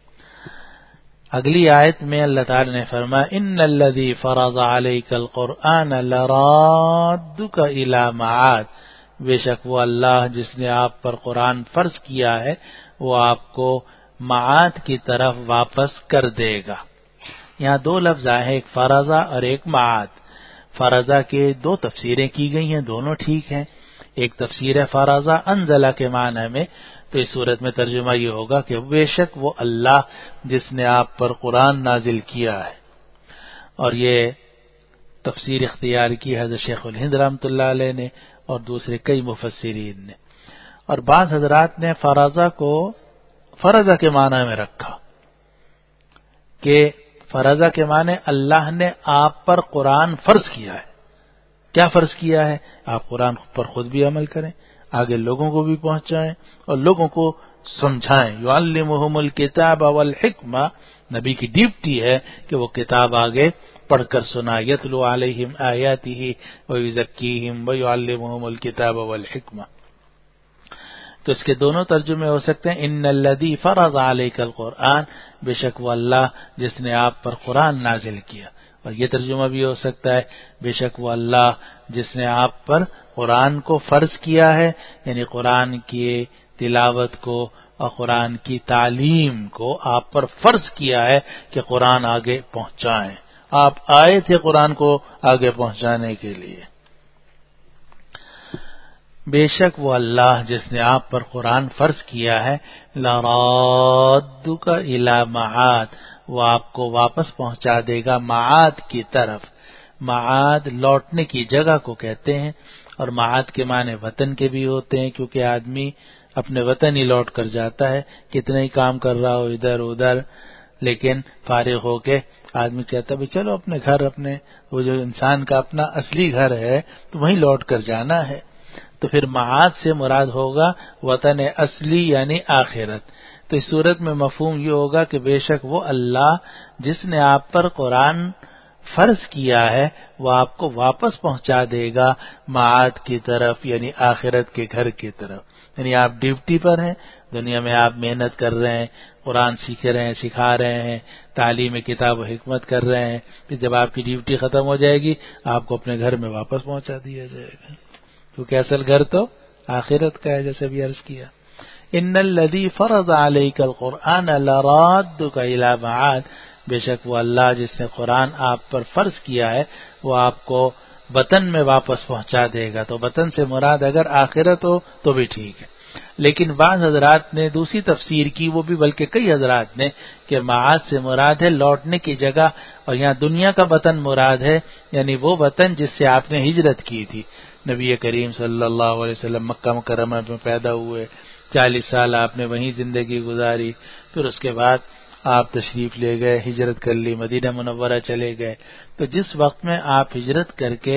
اگلی آیت میں اللہ تعالی نے فرمایا إِنَّ الَّذِي فَرَضَ عَلَيْكَ الْقُرْآنَ لَرَادُّكَ إِلَى مَعَادٍ، بے شک وہ اللہ جس نے آپ پر قرآن فرض کیا ہے وہ آپ کو معاد کی طرف واپس کر دے گا. یہاں دو لفظ آئے ہیں، ایک فرضہ اور ایک معاد. فرضہ کے دو تفسیریں کی گئی ہیں، دونوں ٹھیک ہیں. ایک تفسیر ہے فرضہ انزلہ کے معنی میں، تو اس صورت میں ترجمہ یہ ہوگا کہ بے شک وہ اللہ جس نے آپ پر قرآن نازل کیا ہے. اور یہ تفسیر اختیار کی حضرت شیخ الہند رحمۃ اللہ علیہ نے اور دوسرے کئی مفسرین نے. اور بعض حضرات نے فرضہ کو فرضہ کے معنی میں رکھا کہ فرضہ کے معنی اللہ نے آپ پر قرآن فرض کیا ہے. کیا فرض کیا ہے؟ آپ قرآن پر خود بھی عمل کریں، آگے لوگوں کو بھی پہنچائیں اور لوگوں کو سمجھائیں. یعلمہم الکتاب والحکمہ، نبی کی ڈیوٹی ہے کہ وہ کتاب آگے پڑھ کر سنا. یتلو علیہم آیاتہ ویزکیہم ویعلمہم الکتاب والحکمہ. تو اس کے دونوں ترجمے ہو سکتے ہیں، ان الذی فرض علیک القرآن، بے شک وہ اللہ جس نے آپ پر قرآن نازل کیا. اور یہ ترجمہ بھی ہو سکتا ہے، بے شک وہ اللہ جس نے آپ پر قرآن کو فرض کیا ہے، یعنی قرآن کی تلاوت کو اور قرآن کی تعلیم کو آپ پر فرض کیا ہے کہ قرآن آگے پہنچائیں. آپ آئے تھے قرآن کو آگے پہنچانے کے لیے. بے شک وہ اللہ جس نے آپ پر قرآن فرض کیا ہے، لَرَادُّكَ إِلَى مَعَادٍ، وہ آپ کو واپس پہنچا دے گا معاد کی طرف. معاد لوٹنے کی جگہ کو کہتے ہیں، اور معاد کے معنی وطن کے بھی ہوتے ہیں، کیونکہ آدمی اپنے وطن ہی لوٹ کر جاتا ہے. کتنا ہی کام کر رہا ہو ادھر ادھر، لیکن فارغ ہو کے آدمی کہتا ہے چلو اپنے گھر، اپنے وہ جو انسان کا اپنا اصلی گھر ہے تو وہیں لوٹ کر جانا ہے. تو پھر معاد سے مراد ہوگا وطن اصلی یعنی آخرت. تو اس صورت میں مفہوم یہ ہوگا کہ بے شک وہ اللہ جس نے آپ پر قرآن فرض کیا ہے وہ آپ کو واپس پہنچا دے گا معاد کی طرف، یعنی آخرت کے گھر کی طرف. یعنی آپ ڈیوٹی پر ہیں، دنیا میں آپ محنت کر رہے ہیں، قرآن سیکھ رہے ہیں، سکھا رہے ہیں، تعلیم کتاب و حکمت کر رہے ہیں. پھر جب آپ کی ڈیوٹی ختم ہو جائے گی آپ کو اپنے گھر میں واپس پہنچا دیا جائے گا، کیونکہ اصل گھر تو آخرت کا ہے، جیسے بھی عرض کیا. ان الذی فرض علیک القرآن لرادک الی معاد، بے شک وہ اللہ جس نے قرآن آپ پر فرض کیا ہے وہ آپ کو وطن میں واپس پہنچا دے گا. تو وطن سے مراد اگر آخرت ہو تو بھی ٹھیک ہے، لیکن بعض حضرات نے دوسری تفسیر کی، وہ بھی بلکہ کئی حضرات نے، کہ معاد سے مراد ہے لوٹنے کی جگہ، اور یہاں دنیا کا وطن مراد ہے، یعنی وہ وطن جس سے آپ نے ہجرت کی تھی. نبی کریم صلی اللہ علیہ وسلم مکہ مکرمہ میں پیدا ہوئے، 40 سال آپ نے وہیں زندگی گزاری، پھر اس کے بعد آپ تشریف لے گئے، ہجرت کر لی، مدینہ منورہ چلے گئے. تو جس وقت میں آپ ہجرت کر کے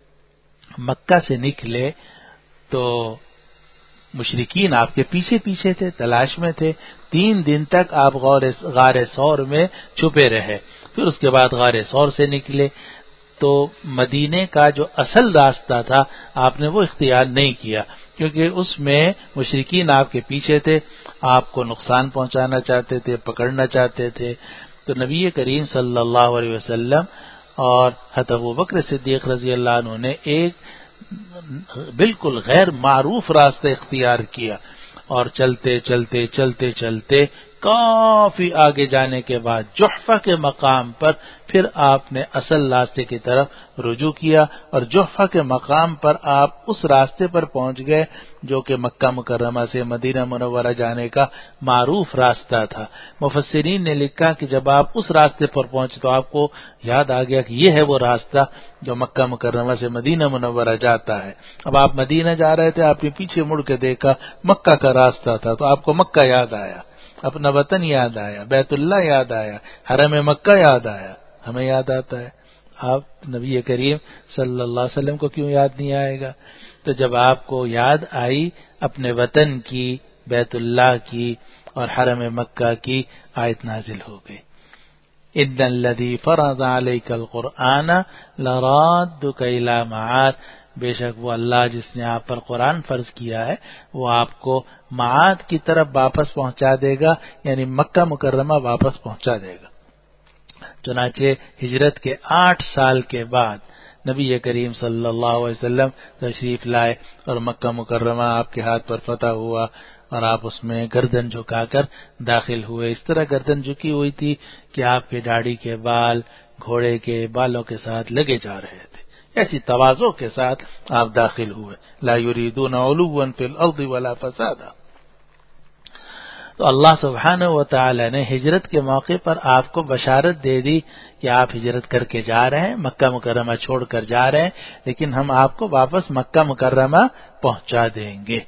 مکہ سے نکلے تو مشرکین آپ کے پیچھے پیچھے تھے، تلاش میں تھے. 3 دن تک آپ غار ثور میں چھپے رہے، پھر اس کے بعد غار ثور سے نکلے. تو مدینے کا جو اصل راستہ تھا آپ نے وہ اختیار نہیں کیا، کیونکہ اس میں مشرکین آپ کے پیچھے تھے، آپ کو نقصان پہنچانا چاہتے تھے، پکڑنا چاہتے تھے. تو نبی کریم صلی اللہ علیہ وسلم اور حضرت ابوبکر صدیق رضی اللہ عنہ نے ایک بالکل غیر معروف راستہ اختیار کیا، اور چلتے چلتے چلتے چلتے کافی آگے جانے کے بعد جحفہ کے مقام پر پھر آپ نے اصل راستے کی طرف رجوع کیا، اور جحفہ کے مقام پر آپ اس راستے پر پہنچ گئے جو کہ مکہ مکرمہ سے مدینہ منورہ جانے کا معروف راستہ تھا. مفسرین نے لکھا کہ جب آپ اس راستے پر پہنچے تو آپ کو یاد آ گیا کہ یہ ہے وہ راستہ جو مکہ مکرمہ سے مدینہ منورہ جاتا ہے. اب آپ مدینہ جا رہے تھے، آپ نے پیچھے مڑ کے دیکھا مکہ کا راستہ تھا، تو آپ کو مکہ یاد آیا، اپنا وطن یاد آیا، بیت اللہ یاد آیا، حرم مکہ یاد آیا. ہمیں یاد آتا ہے، آپ نبی کریم صلی اللہ علیہ وسلم کو کیوں یاد نہیں آئے گا؟ تو جب آپ کو یاد آئی اپنے وطن کی، بیت اللہ کی اور حرم مکہ کی، آیت نازل ہو گئی، ان الذی فرض علیک القرآن لرادک الی معاد، بے شک وہ اللہ جس نے آپ پر قرآن فرض کیا ہے وہ آپ کو معاد کی طرف واپس پہنچا دے گا، یعنی مکہ مکرمہ واپس پہنچا دے گا. چنانچہ ہجرت کے 8 سال کے بعد نبی کریم صلی اللہ علیہ وسلم تشریف لائے اور مکہ مکرمہ آپ کے ہاتھ پر فتح ہوا، اور آپ اس میں گردن جھکا کر داخل ہوئے. اس طرح گردن جھکی ہوئی تھی کہ آپ کے داڑھی کے بال گھوڑے کے بالوں کے ساتھ لگے جا رہے تھے، ایسی تواضع کے ساتھ آپ داخل ہوئے. لا یریدون علوا فی الارض ولا فسادا. تو اللہ سبحانہ و تعالی نے ہجرت کے موقع پر آپ کو بشارت دے دی کہ آپ ہجرت کر کے جا رہے ہیں، مکہ مکرمہ چھوڑ کر جا رہے ہیں، لیکن ہم آپ کو واپس مکہ مکرمہ پہنچا دیں گے.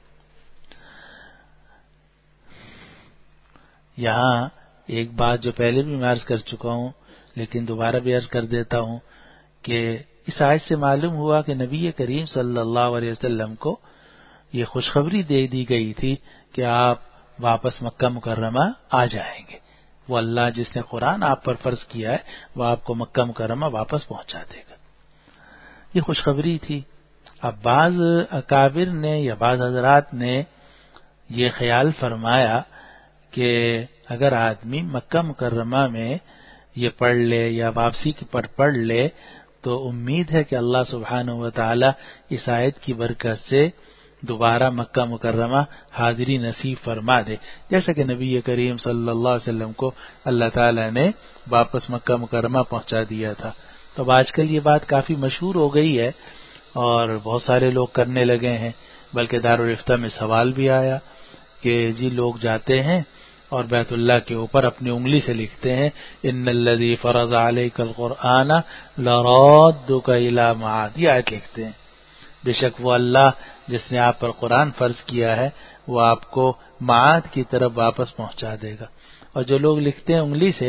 یہاں ایک بات جو پہلے بھی میں عرض کر چکا ہوں لیکن دوبارہ بھی عرض کر دیتا ہوں کہ اس آیت سے معلوم ہوا کہ نبی کریم صلی اللہ علیہ وسلم کو یہ خوشخبری دے دی گئی تھی کہ آپ واپس مکہ مکرمہ آ جائیں گے. وہ اللہ جس نے قرآن آپ پر فرض کیا ہے وہ آپ کو مکہ مکرمہ واپس پہنچا دے گا. یہ خوشخبری تھی. اب بعض اکابر نے یا بعض حضرات نے یہ خیال فرمایا کہ اگر آدمی مکہ مکرمہ میں یہ پڑھ لے یا واپسی پر پڑھ لے تو امید ہے کہ اللہ سبحانہ و تعالی اس آیت کی برکت سے دوبارہ مکہ مکرمہ حاضری نصیب فرما دے، جیسا کہ نبی کریم صلی اللہ علیہ وسلم کو اللہ تعالی نے واپس مکہ مکرمہ پہنچا دیا تھا. تو آج کل یہ بات کافی مشہور ہو گئی ہے اور بہت سارے لوگ کرنے لگے ہیں، بلکہ دارالفتہ میں سوال بھی آیا کہ جی لوگ جاتے ہیں اور بیت اللہ کے اوپر اپنی انگلی سے لکھتے ہیں ان الذی فرض علیک القرآن لرادک الی معاد، یہ آیت لکھتے ہیں. بے شک وہ اللہ جس نے آپ پر قرآن فرض کیا ہے وہ آپ کو معاد کی طرف واپس پہنچا دے گا. اور جو لوگ لکھتے ہیں انگلی سے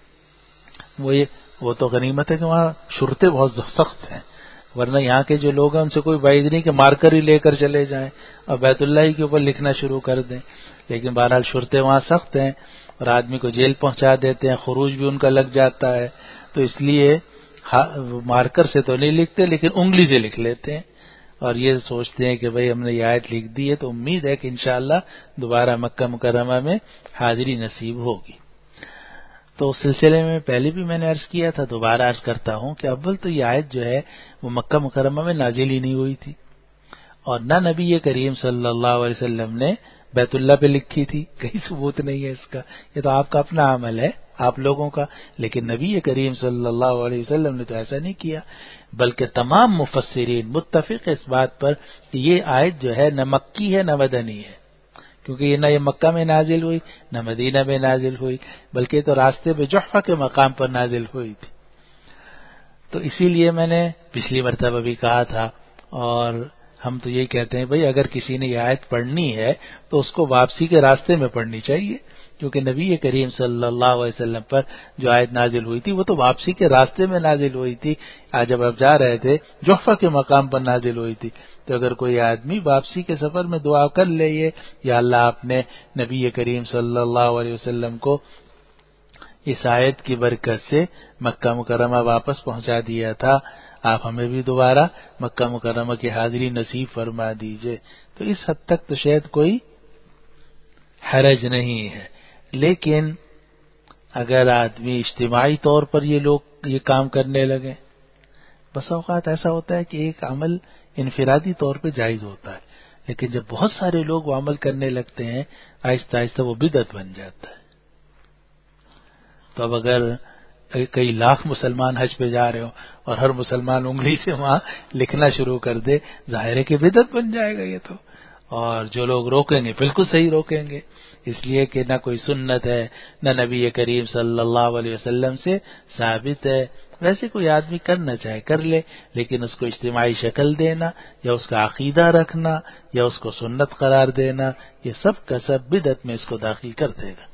وہ تو غنیمت ہے کہ وہاں شرطیں بہت سخت ہیں، ورنہ یہاں کے جو لوگ ہیں ان سے کوئی بعید نہیں کہ مار کر ہی لے کر چلے جائیں اور بیت اللہ ہی کے اوپر لکھنا شروع کر دیں. لیکن بہرحال شرطیں وہاں سخت ہیں اور آدمی کو جیل پہنچا دیتے ہیں، خروج بھی ان کا لگ جاتا ہے. تو اس لیے مارکر سے تو نہیں لکھتے لیکن انگلی سے لکھ لیتے ہیں اور یہ سوچتے ہیں کہ بھئی ہم نے یہ آیت لکھ دی ہے تو امید ہے کہ انشاءاللہ دوبارہ مکہ مکرمہ میں حاضری نصیب ہوگی. تو اس سلسلے میں پہلے بھی میں نے عرض کیا تھا، دوبارہ عرض کرتا ہوں کہ اول تو یہ آیت جو ہے وہ مکہ مکرمہ میں نازل ہی نہیں ہوئی تھی، اور نہ نبی کریم صلی اللہ علیہ وسلم نے بیت اللہ پہ لکھی تھی، کہیں ثبوت نہیں ہے اس کا. یہ تو آپ کا اپنا عمل ہے آپ لوگوں کا، لیکن نبی کریم صلی اللہ علیہ وسلم نے تو ایسا نہیں کیا. بلکہ تمام مفسرین متفق اس بات پر کہ یہ آیت جو ہے نہ مکی ہے نہ مدنی ہے، کیونکہ یہ نہ یہ مکہ میں نازل ہوئی نہ مدینہ میں نازل ہوئی، بلکہ تو راستے پہ جحفہ کے مقام پر نازل ہوئی تھی. تو اسی لیے میں نے پچھلی مرتبہ بھی کہا تھا، اور ہم تو یہی کہتے ہیں بھئی اگر کسی نے یہ آیت پڑھنی ہے تو اس کو واپسی کے راستے میں پڑھنی چاہیے، کیونکہ نبی کریم صلی اللہ علیہ وسلم پر جو آیت نازل ہوئی تھی وہ تو واپسی کے راستے میں نازل ہوئی تھی. آج جب آپ جا رہے تھے جحفہ کے مقام پر نازل ہوئی تھی. تو اگر کوئی آدمی واپسی کے سفر میں دعا کر لے یہ یا اللہ آپ نے نبی کریم صلی اللہ علیہ وسلم کو اس آیت کی برکت سے مکہ مکرمہ واپس پہنچا دیا تھا، آپ ہمیں بھی دوبارہ مکہ مکرمہ کی حاضری نصیب فرما دیجئے. تو اس حد تک تو شاید کوئی حرج نہیں ہے. لیکن اگر آدمی اجتماعی طور پر یہ کام کرنے لگے، بس اوقات ایسا ہوتا ہے کہ ایک عمل انفرادی طور پہ جائز ہوتا ہے، لیکن جب بہت سارے لوگ وہ عمل کرنے لگتے ہیں آہستہ آہستہ وہ بدعت بن جاتا ہے. تو اب اگر کئی لاکھ مسلمان حج پہ جا رہے ہو اور ہر مسلمان انگلی سے وہاں لکھنا شروع کر دے، ظاہر ہے کہ بدعت بن جائے گا یہ تو. اور جو لوگ روکیں گے بالکل صحیح روکیں گے، اس لیے کہ نہ کوئی سنت ہے نہ نبی کریم صلی اللہ علیہ وسلم سے ثابت ہے. ویسے کوئی آدمی کرنا چاہے کر لے، لیکن اس کو اجتماعی شکل دینا یا اس کا عقیدہ رکھنا یا اس کو سنت قرار دینا، یہ سب کا سب بدعت میں اس کو داخل کر دے گا.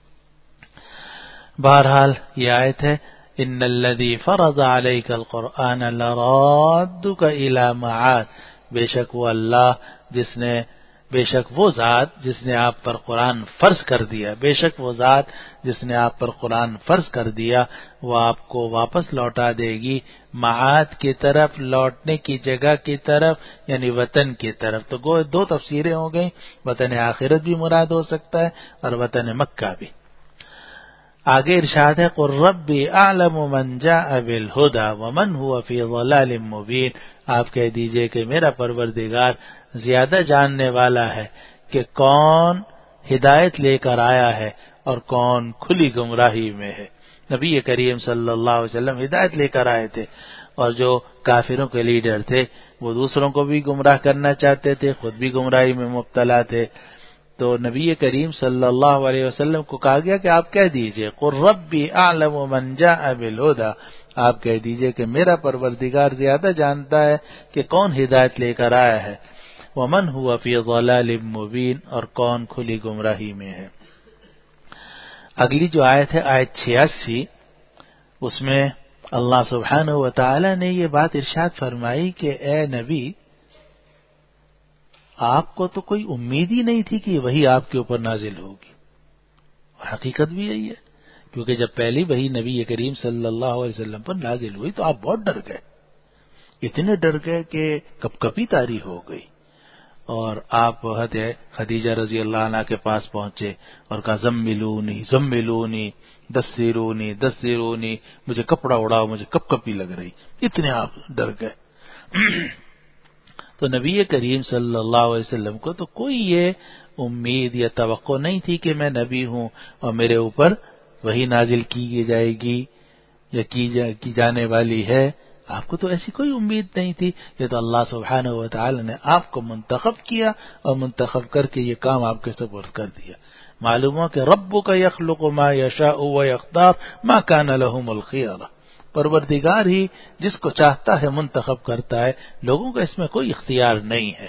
بہرحال یہ آیت ہے ان الذی فرض علیک القرآن لرادک الی معاد، بے شک وہ اللہ بے شک وہ ذات جس نے آپ پر قرآن فرض کر دیا، بے شک وہ ذات جس نے آپ پر قرآن فرض کر دیا وہ آپ کو واپس لوٹا دے گی معاد کی طرف، لوٹنے کی جگہ کی طرف، یعنی وطن کی طرف. تو دو تفسیریں ہو گئیں، وطن آخرت بھی مراد ہو سکتا ہے اور وطن مکہ بھی. آگے ارشاد ہے قل ربی اعلم من جاء بالہدی ومن هو فی ضلال مبین، آپ کہہ دیجئے کہ میرا پروردگار زیادہ جاننے والا ہے کہ کون ہدایت لے کر آیا ہے اور کون کھلی گمراہی میں ہے. نبی کریم صلی اللہ علیہ وسلم ہدایت لے کر آئے تھے، اور جو کافروں کے لیڈر تھے وہ دوسروں کو بھی گمراہ کرنا چاہتے تھے، خود بھی گمراہی میں مبتلا تھے. تو نبی کریم صلی اللہ علیہ وسلم کو کہا گیا کہ آپ کہہ دیجئے قل ربی اعلم من جاء بالہدی، آپ کہہ دیجئے کہ میرا پروردگار زیادہ جانتا ہے کہ کون ہدایت لے کر آیا ہے، ومن هو فی ضلال مبین، اور کون کھلی گمراہی میں ہے. اگلی جو آیت ہے آیت 86، اس میں اللہ سبحانہ و تعالی نے یہ بات ارشاد فرمائی کہ اے نبی آپ کو تو کوئی امید ہی نہیں تھی کہ وہی آپ کے اوپر نازل ہوگی. اور حقیقت بھی یہی ہے، کیونکہ جب پہلی وہی نبی کریم صلی اللہ علیہ وسلم پر نازل ہوئی تو آپ بہت ڈر گئے، اتنے ڈر گئے کہ کپ کپی طاری ہو گئی. اور آپ خدیجہ رضی اللہ عنہ کے پاس پہنچے اور کہا زملونی زملونی دثرونی دثرونی، مجھے کپڑا اڑاؤ، مجھے کپ کپی لگ رہی، اتنے آپ ڈر گئے. تو نبی کریم صلی اللہ علیہ وسلم کو تو کوئی یہ امید یا توقع نہیں تھی کہ میں نبی ہوں اور میرے اوپر وہی نازل کی جائے گی یا کی جانے والی ہے. آپ کو تو ایسی کوئی امید نہیں تھی. یہ تو اللہ سبحانہ و تعالی نے آپ کو منتخب کیا اور منتخب کر کے یہ کام آپ کے سپرد کر دیا. معلوم ہو کہ ربک یخلق ما یشاء ویختار ما کان لهم الخیرہ، پروردگار ہی جس کو چاہتا ہے منتخب کرتا ہے، لوگوں کا اس میں کوئی اختیار نہیں ہے.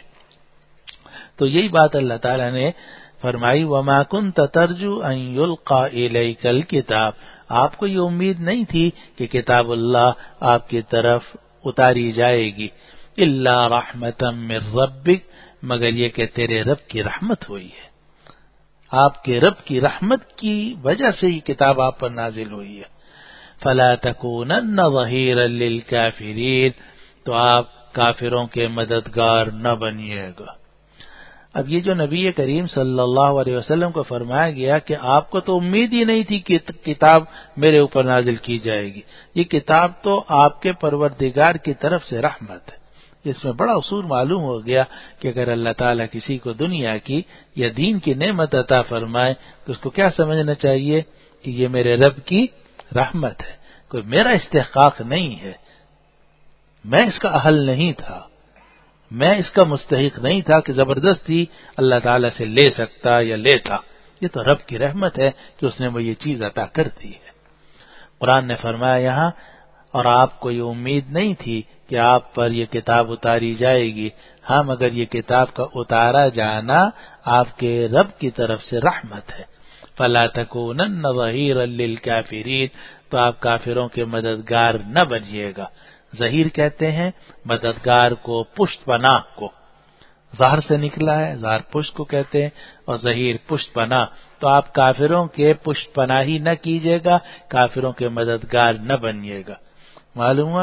تو یہی بات اللہ تعالی نے فرمائی وما كنت ترجو ان يلقى اليك الكتاب، آپ کو یہ امید نہیں تھی کہ کتاب اللہ آپ کی طرف اتاری جائے گی، الا رحمتا من ربک، مگر یہ کہ تیرے رب کی رحمت ہوئی ہے، آپ کے رب کی رحمت کی وجہ سے یہ کتاب آپ پر نازل ہوئی ہے. فلا تکونن ظہیرا للکافرین، تو آپ کافروں کے مددگار نہ بنیے گا. اب یہ جو نبی کریم صلی اللہ علیہ وسلم کو فرمایا گیا کہ آپ کو تو امید ہی نہیں تھی کہ کتاب میرے اوپر نازل کی جائے گی، یہ کتاب تو آپ کے پروردگار کی طرف سے رحمت ہے. اس میں بڑا اصول معلوم ہو گیا کہ اگر اللہ تعالیٰ کسی کو دنیا کی یا دین کی نعمت عطا فرمائے تو اس کو کیا سمجھنا چاہیے کہ یہ میرے رب کی رحمت ہے، کوئی میرا استحقاق نہیں ہے، میں اس کا اہل نہیں تھا، میں اس کا مستحق نہیں تھا کہ زبردستی اللہ تعالیٰ سے لے سکتا یا لیتا. یہ تو رب کی رحمت ہے کہ اس نے وہ یہ چیز عطا کر دی ہے. قرآن نے فرمایا یہاں اور آپ کو یہ امید نہیں تھی کہ آپ پر یہ کتاب اتاری جائے گی، ہاں مگر یہ کتاب کا اتارا جانا آپ کے رب کی طرف سے رحمت ہے. فلا تکونن ظہیرا للکافرین، تو آپ کافروں کے مددگار نہ بنیے گا. ظہیر کہتے ہیں مددگار کو، پشت پناہ کو، ظہر سے نکلا ہے، ظہر پشت کو کہتے ہیں اور ظہیر پشت پناہ. تو آپ کافروں کے پشت پناہی نہ کیجیے گا، کافروں کے مددگار نہ بنیے گا. معلوم ہوا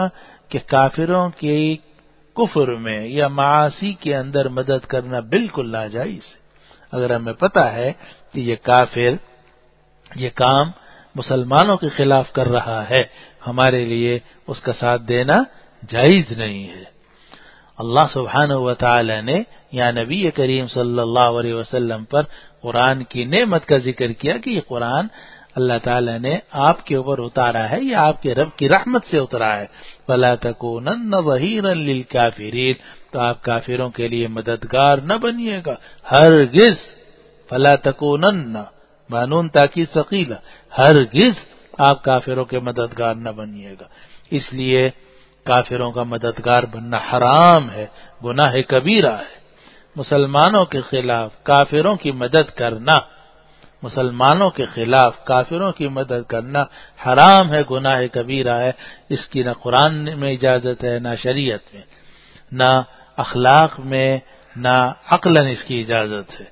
کہ کافروں کی کفر میں یا معاصی کے اندر مدد کرنا بالکل ناجائز ہے۔ اگر ہمیں پتہ ہے کہ یہ کافر یہ کام مسلمانوں کے خلاف کر رہا ہے، ہمارے لیے اس کا ساتھ دینا جائز نہیں ہے۔ اللہ سبحانہ و تعالی نے یا نبی کریم صلی اللہ علیہ وسلم پر قرآن کی نعمت کا ذکر کیا کہ یہ قرآن اللہ تعالی نے آپ کے اوپر اتارا ہے، یہ آپ کے رب کی رحمت سے اترا ہے۔ فَلَا تَكُونَنَّ ظَهِيرًا لِلْكَافِرِينَ، تو آپ کافروں کے لیے مددگار نہ بنیے گا، ہرگز۔ فَلَا تَكُونَنَّ مانون تاکید ثقیلہ، ہرگز آپ کافروں کے مددگار نہ بنیے گا۔ اس لیے کافروں کا مددگار بننا حرام ہے، گناہ کبیرہ ہے۔ مسلمانوں کے خلاف کافروں کی مدد کرنا، مسلمانوں کے خلاف کافروں کی مدد کرنا حرام ہے، گناہ کبیرہ ہے۔ اس کی نہ قرآن میں اجازت ہے، نہ شریعت میں، نہ اخلاق میں، نہ عقلاً اس کی اجازت ہے۔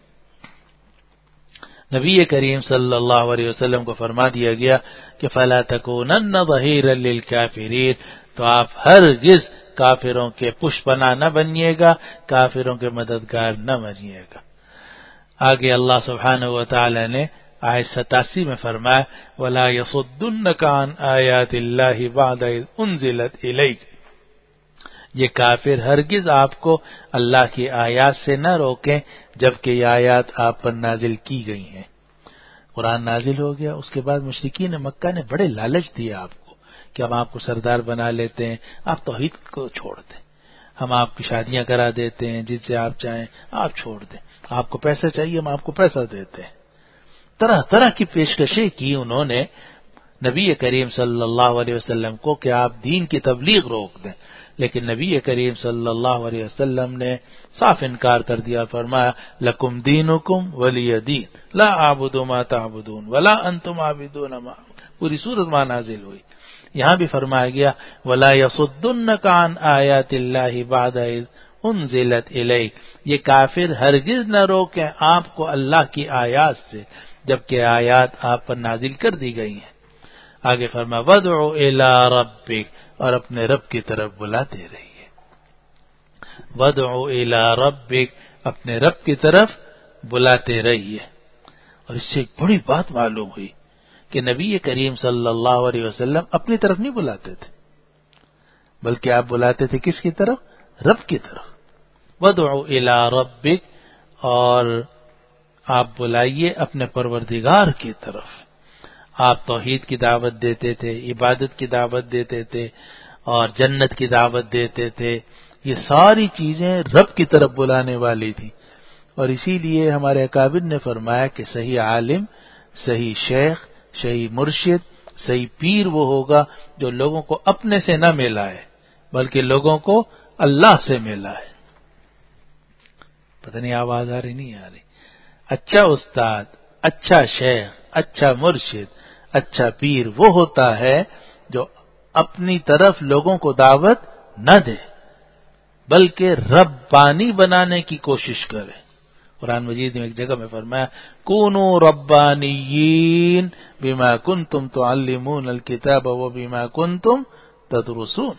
نبی کریم صلی اللہ علیہ وسلم کو فرما دیا گیا کہ فَلَا تَكُونَنَّ ظَهِيرًا لِلْكَافِرِينَ، تو آپ ہرگز کافروں کے پشپنا نہ بنیے گا، کافروں کے مددگار نہ بنیے گا۔ آگے اللہ سبحانہ و تعالی نے آیت 87 میں فرمایا وَلَا يَصُدُّنَّكَ عَنْ آيَاتِ اللَّهِ بَعْدَ إِذْ أُنزِلَتْ إِلَيْكَ، یہ کافر ہرگز آپ کو اللہ کی آیات سے نہ روکیں جبکہ یہ آیات آپ پر نازل کی گئی ہیں۔ قرآن نازل ہو گیا، اس کے بعد مشرکین مکہ نے بڑے لالچ دیا آپ کو کہ ہم آپ کو سردار بنا لیتے ہیں، آپ توحید کو چھوڑ دیں، ہم آپ کی شادیاں کرا دیتے ہیں، جس سے آپ چاہیں آپ چھوڑ دیں، آپ کو پیسہ چاہیے ہم آپ کو پیسہ دیتے ہیں۔ طرح طرح کی پیشکشیں کی انہوں نے نبی کریم صلی اللہ علیہ وسلم کو کہ آپ دین کی تبلیغ روک دیں، لیکن نبی کریم صلی اللہ علیہ وسلم نے صاف انکار کر دیا، فرمایا لکم دینکم ولی دین لا اعبد ما تعبدون ولا انتم عابدون ما، پوری سورت میں نازل ہوئی۔ یہاں بھی فرمایا گیا ولا یصدنک عن آیات اللہ بعد اذ انزلت الیک، یہ کافر ہرگز نہ روکیں آپ کو اللہ کی آیات سے جبکہ آیات آپ پر نازل کر دی گئی ہیں۔ آگے فرمایا وَادْعُ إِلَىٰ رَبِّكَ، اور اپنے رب کی طرف بلاتے رہیے۔ وَادْعُ إِلَىٰ رَبِّكَ، اپنے رب کی طرف بلاتے رہیے۔ اور اس سے ایک بڑی بات معلوم ہوئی کہ نبی کریم صلی اللہ علیہ وسلم اپنی طرف نہیں بلاتے تھے، بلکہ آپ بلاتے تھے کس کی طرف؟ رب کی طرف۔ وَادْعُ إِلَىٰ رَبِّكَ، اور آپ بلائیے اپنے پروردگار کی طرف۔ آپ توحید کی دعوت دیتے تھے، عبادت کی دعوت دیتے تھے، اور جنت کی دعوت دیتے تھے۔ یہ ساری چیزیں رب کی طرف بلانے والی تھی، اور اسی لیے ہمارے اکابر نے فرمایا کہ صحیح عالم، صحیح شیخ، صحیح مرشد، صحیح پیر وہ ہوگا جو لوگوں کو اپنے سے نہ ملائے بلکہ لوگوں کو اللہ سے ملائے۔ پتہ نہیں آواز آ رہی نہیں آ رہی؟ اچھا استاد، اچھا شیخ، اچھا مرشد، اچھا پیر وہ ہوتا ہے جو اپنی طرف لوگوں کو دعوت نہ دے بلکہ ربانی بنانے کی کوشش کرے۔ قرآن مجید میں ایک جگہ میں فرمایا کونوا ربانیین بما کنتم تعلمون الکتاب وبما کنتم تدرسون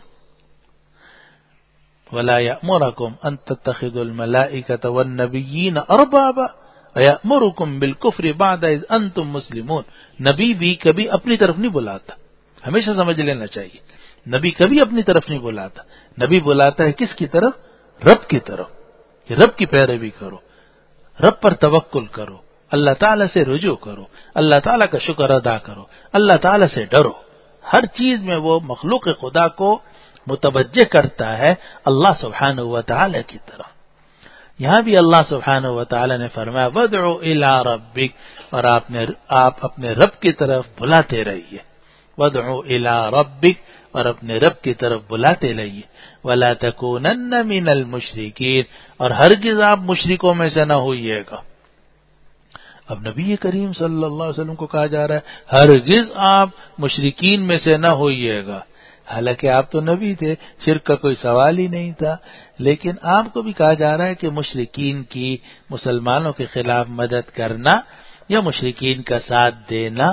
ولا یأمرکم ان تتخذوا الملائکۃ والنبیین اربابا وَيَأْمُرُكُمْ بِالْكُفْرِ بَعْدَ إِذْ أَنْتُمْ مُسْلِمُونَ، نبی بھی کبھی اپنی طرف نہیں بلاتا، ہمیشہ سمجھ لینا چاہیے، نبی کبھی اپنی طرف نہیں بلاتا، نبی بلاتا ہے کس کی طرف؟ رب کی طرف، کہ رب کی پیروی کرو، رب پر توکل کرو، اللہ تعالیٰ سے رجوع کرو، اللہ تعالیٰ کا شکر ادا کرو، اللہ تعالیٰ سے ڈرو۔ ہر چیز میں وہ مخلوق خدا کو متوجہ کرتا ہے اللہ سبحانہ و تعالیٰ کی طرف۔ یہاں بھی اللہ سبحانہ و تعالی نے فرمایا وَادْعُ إِلَىٰ رَبِّكَ، اور آپ اپنے رب کی طرف بلاتے رہیے۔ وَادْعُ إِلَىٰ رَبِّكَ، اور اپنے رب کی طرف بلاتے رہیے۔ وَلَا تَكُونَنَّ مِنَ الْمُشْرِكِينَ، اور ہرگز آپ مشرکوں میں سے نہ ہوئیے گا۔ اب نبی کریم صلی اللہ علیہ وسلم کو کہا جا رہا ہے ہرگز آپ مشرکین میں سے نہ ہوئیے گا، حالانکہ آپ تو نبی تھے، شرک کا کوئی سوال ہی نہیں تھا، لیکن آپ کو بھی کہا جا رہا ہے کہ مشرکین کی مسلمانوں کے خلاف مدد کرنا یا مشرکین کا ساتھ دینا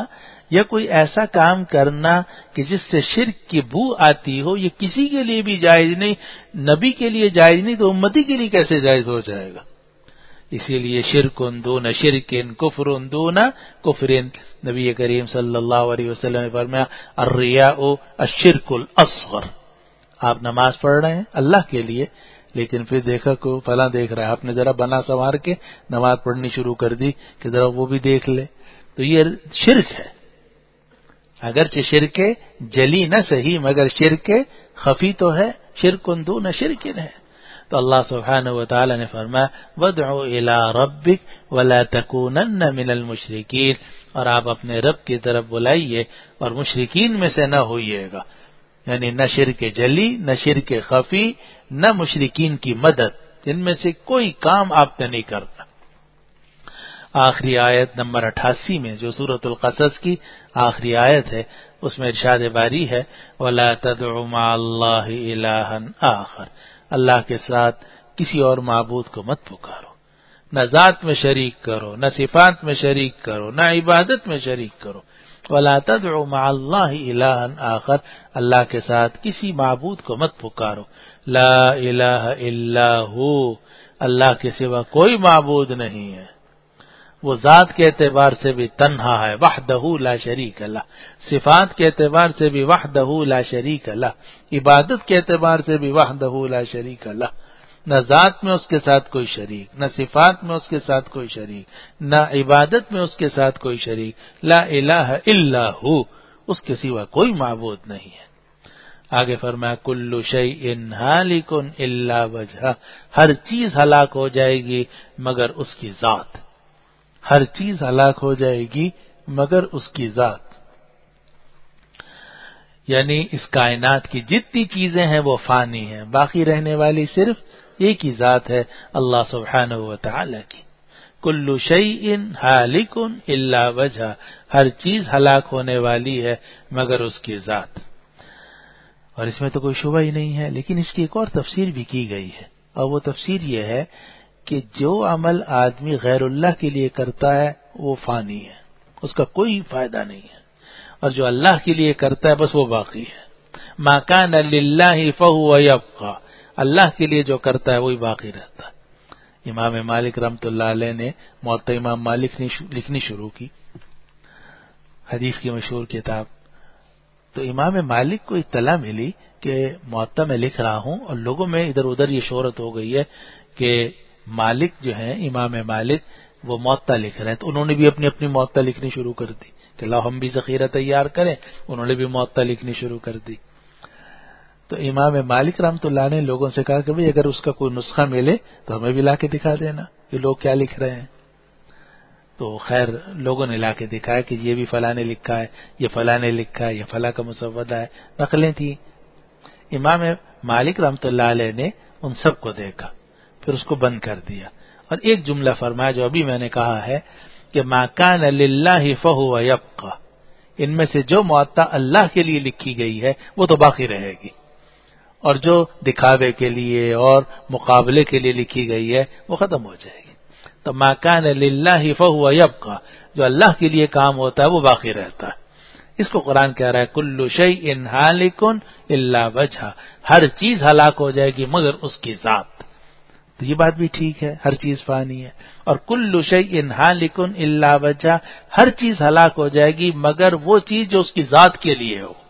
یا کوئی ایسا کام کرنا کہ جس سے شرک کی بو آتی ہو، یہ کسی کے لیے بھی جائز نہیں، نبی کے لیے جائز نہیں تو امتی کے لیے کیسے جائز ہو جائے گا؟ اسی لیے شرک دون شرک کفر دون کفر، نبی کریم صلی اللہ علیہ وسلم نے فرمایا الریاء الشرک الاصغر۔ آپ نماز پڑھ رہے ہیں اللہ کے لیے، لیکن پھر دیکھا کو فلاں دیکھ رہا ہے، آپ نے ذرا بنا سنوار کے نماز پڑھنی شروع کر دی کہ ذرا وہ بھی دیکھ لے، تو یہ شرک ہے۔ اگرچہ شرک جلی نہ صحیح مگر شرک خفی تو ہے، شرک دون شرک ہے۔ تو اللہ سبحانہ وتعالی نے فرمایا وَادْعُ إِلَىٰ رَبِّكَ وَلَا تَكُونَنَّ مِنَ الْمُشْرِكِينَ، اور آپ اپنے رب کی طرف بلائیے اور مشرکین میں سے نہ ہوئیے گا، یعنی نہ شرک جلی نہ شرک خفی نہ مشرکین کی مدد، ان میں سے کوئی کام آپ نے نہیں کرنا۔ آخری آیت نمبر 88 میں جو سورۃ القصص کی آخری آیت ہے، اس میں ارشاد باری ہے وَلَا تَدْعُ مَعَ اللَّهِ إِلَٰهًا آخر، اللہ کے ساتھ کسی اور معبود کو مت پکارو، نہ ذات میں شریک کرو، نہ صفات میں شریک کرو، نہ عبادت میں شریک کرو۔ وَلَا تَدْعُ مَعَ اللَّهِ إِلَٰهًا آخر، اللہ کے ساتھ کسی معبود کو مت پکارو۔ لا الہ الا ہو، اللہ کے سوا کوئی معبود نہیں ہے، وہ ذات کے اعتبار سے بھی تنہا ہے، وحدہ لا شریک لہ، صفات کے اعتبار سے بھی وحدہ لا شریک لہ، عبادت کے اعتبار سے بھی وحدہ لا شریک لہ، نہ ذات میں اس کے ساتھ کوئی شریک، نہ صفات میں اس کے ساتھ کوئی شریک، نہ عبادت میں اس کے ساتھ کوئی شریک، لا الہ الا ہو، اس کے سوا کوئی معبود نہیں ہے۔ آگے فرمایا کل شیء ہالک الا وجہہ، ہر چیز ہلاک ہو جائے گی مگر اس کی ذات، ہر چیز ہلاک ہو جائے گی مگر اس کی ذات، یعنی اس کائنات کی جتنی چیزیں ہیں وہ فانی ہیں، باقی رہنے والی صرف ایک ہی ذات ہے اللہ سبحانہ و تعالی کی۔ کل شیء ہالک الا وجہہ، ہر چیز ہلاک ہونے والی ہے مگر اس کی ذات، اور اس میں تو کوئی شبہ ہی نہیں ہے۔ لیکن اس کی ایک اور تفسیر بھی کی گئی ہے، اور وہ تفسیر یہ ہے کہ جو عمل آدمی غیر اللہ کے لیے کرتا ہے وہ فانی ہے، اس کا کوئی فائدہ نہیں ہے، اور جو اللہ کے لیے کرتا ہے بس وہ باقی ہے۔ ما کان للہ فہو یبقی، اللہ کے لیے جو کرتا ہے وہی باقی رہتا ہے۔ امام مالک رحمۃ اللہ علیہ نے موطا امام مالک نے لکھنی شروع کی، حدیث کی مشہور کتاب، تو امام مالک کو اطلاع ملی کہ موطا میں لکھ رہا ہوں، اور لوگوں میں ادھر ادھر یہ شہرت ہو گئی ہے کہ مالک جو ہیں امام مالک وہ موطا لکھ رہے ہیں، تو انہوں نے بھی اپنی اپنی موطا لکھنی شروع کر دی کہ لاؤ ہم بھی ذخیرہ تیار کریں، انہوں نے بھی موطا لکھنی شروع کر دی۔ تو امام مالک رحمۃ اللہ نے لوگوں سے کہا کہ بھئی اگر اس کا کوئی نسخہ ملے تو ہمیں بھی لا کے دکھا دینا کہ لوگ کیا لکھ رہے ہیں۔ تو خیر لوگوں نے لا کے دکھایا کہ یہ بھی فلاں نے لکھا ہے، یہ فلاں نے لکھا ہے، یہ فلاں کا مسودہ ہے، نقلیں تھیں۔ امام مالک رحمۃ اللہ علیہ نے ان سب کو دیکھا، پھر اس کو بند کر دیا، اور ایک جملہ فرمایا جو ابھی میں نے کہا ہے کہ ما کان للہ فہو یبقی، ان میں سے جو موطا اللہ کے لیے لکھی گئی ہے وہ تو باقی رہے گی، اور جو دکھاوے کے لیے اور مقابلے کے لیے لکھی گئی ہے وہ ختم ہو جائے گی۔ تو ما کان للہ فہو یبقی، جو اللہ کے لیے کام ہوتا ہے وہ باقی رہتا ہے۔ اس کو قرآن کہہ رہا ہے کل شیء ہالک الا وجہہ، ہر چیز ہلاک ہو جائے گی مگر اس کی ذات۔ تو یہ بات بھی ٹھیک ہے، ہر چیز فانی ہے، اور کل شیء ہالک الا وجہہ، ہر چیز ہلاک ہو جائے گی مگر وہ چیز جو اس کی ذات کے لیے ہو،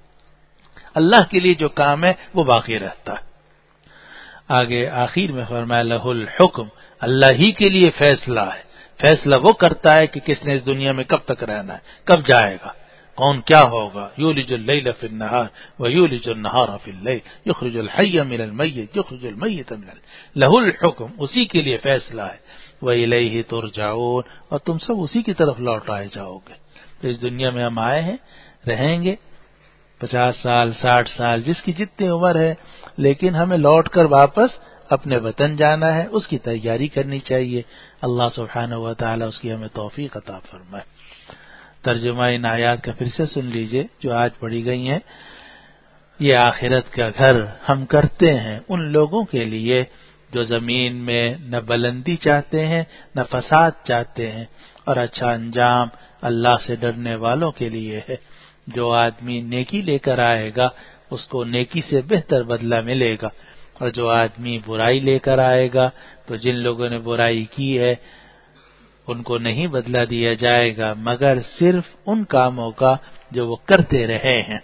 اللہ کے لیے جو کام ہے وہ باقی رہتا ہے۔ آگے آخر میں فرمایا لہ الحکم، اللہ ہی کے لیے فیصلہ ہے، فیصلہ وہ کرتا ہے کہ کس نے اس دنیا میں کب تک رہنا ہے، کب جائے گا، کون کیا ہوگا۔ یولج اللیل فی النہار ویولج النہار فی اللیل یخرج الحی من المیت یخرج المیت من الحی، لہ الحکم، اسی کے لیے فیصلہ ہے، وإلیہ ترجعون، اور تم سب اسی کی طرف لوٹائے جاؤ گے۔ تو اس دنیا میں ہم آئے ہیں، رہیں گے 50 سال 60 سال جس کی جتنی عمر ہے، لیکن ہمیں لوٹ کر واپس اپنے وطن جانا ہے، اس کی تیاری کرنی چاہیے۔ اللہ سبحانہ و تعالی اس کی ہمیں توفیق عطا فرمائے۔ ترجمہ ان آیات کا پھر سے سن لیجئے جو آج پڑھی گئی ہیں۔ یہ آخرت کا گھر ہم کرتے ہیں ان لوگوں کے لیے جو زمین میں نہ بلندی چاہتے ہیں نہ فساد چاہتے ہیں، اور اچھا انجام اللہ سے ڈرنے والوں کے لیے ہے۔ جو آدمی نیکی لے کر آئے گا اس کو نیکی سے بہتر بدلہ ملے گا، اور جو آدمی برائی لے کر آئے گا تو جن لوگوں نے برائی کی ہے ان کو نہیں بدلہ دیا جائے گا مگر صرف ان کاموں کا جو وہ کرتے رہے ہیں۔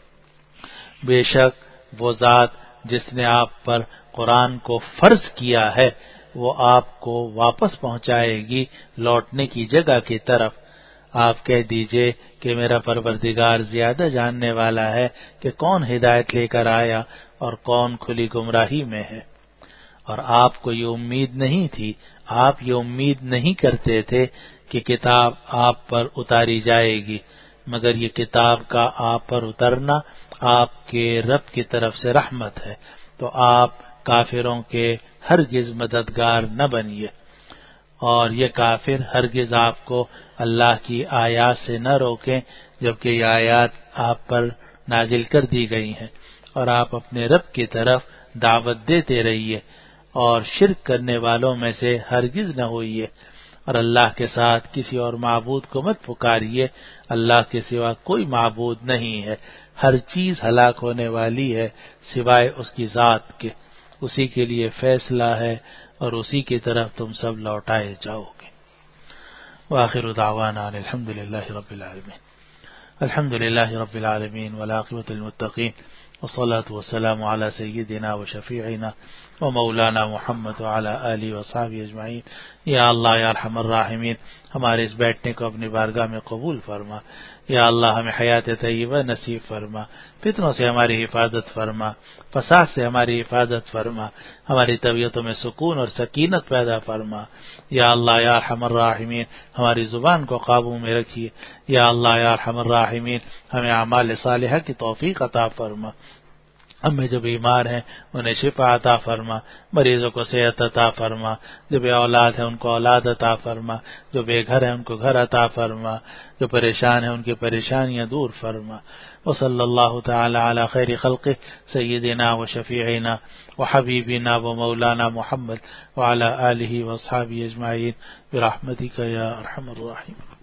بے شک وہ ذات جس نے آپ پر قرآن کو فرض کیا ہے وہ آپ کو واپس پہنچائے گی لوٹنے کی جگہ کی طرف۔ آپ کہہ دیجئے کہ میرا پروردگار زیادہ جاننے والا ہے کہ کون ہدایت لے کر آیا اور کون کھلی گمراہی میں ہے۔ اور آپ کو یہ امید نہیں تھی، آپ یہ امید نہیں کرتے تھے کہ کتاب آپ پر اتاری جائے گی، مگر یہ کتاب کا آپ پر اترنا آپ کے رب کی طرف سے رحمت ہے، تو آپ کافروں کے ہرگز مددگار نہ بنیے، اور یہ کافر ہرگز آپ کو اللہ کی آیات سے نہ روکیں جبکہ یہ آیات آپ پر نازل کر دی گئی ہیں، اور آپ اپنے رب کی طرف دعوت دیتے رہیے اور شرک کرنے والوں میں سے ہرگز نہ ہوئیے، اور اللہ کے ساتھ کسی اور معبود کو مت پکاریے، اللہ کے سوا کوئی معبود نہیں ہے، ہر چیز ہلاک ہونے والی ہے سوائے اس کی ذات کے، اسی کے لیے فیصلہ ہے اور اسی کی طرف تم سب لوٹائے جاؤ گے۔ وآخر دعوانا الحمد للہ رب العالمین۔ الحمد للہ رب العالمین والعاقبۃ للمتقین والصلاة والسلام علی سیدنا وشفیعنا ومولانا محمد وعلی آلہ وصحبہ اجمعین۔ یا اللہ یا ارحم الراحمین، ہمارے اس بیٹھنے کو اپنی بارگاہ میں قبول فرما۔ یا اللہ ہمیں حیات طیبہ نصیب فرما، فتنوں سے ہماری حفاظت فرما، فساد سے ہماری حفاظت فرما، ہماری طبیعتوں میں سکون اور سکینت پیدا فرما۔ یا اللہ یا ارحم الراحمین، ہماری زبان کو قابو میں رکھیے۔ یا اللہ یا ارحم الراحمین، ہمیں اعمال صالحہ کی توفیق عطا فرما۔ ہمیں جو بیمار ہیں انہیں شفا عطا فرما، مریضوں کو صحت عطا فرما، جو بے اولاد ہیں ان کو اولاد عطا فرما، جو بے گھر ہیں ان کو گھر عطا فرما، جو پریشان ہیں ان کی پریشانیاں دور فرما۔ وصلی اللہ تعالی علی خیر خلقہ سیدنا و شفیعنا و حبیبنا و مولانا محمد وعلی آلہ واصحابہ اجمعین برحمتک یا ارحم الراحمین۔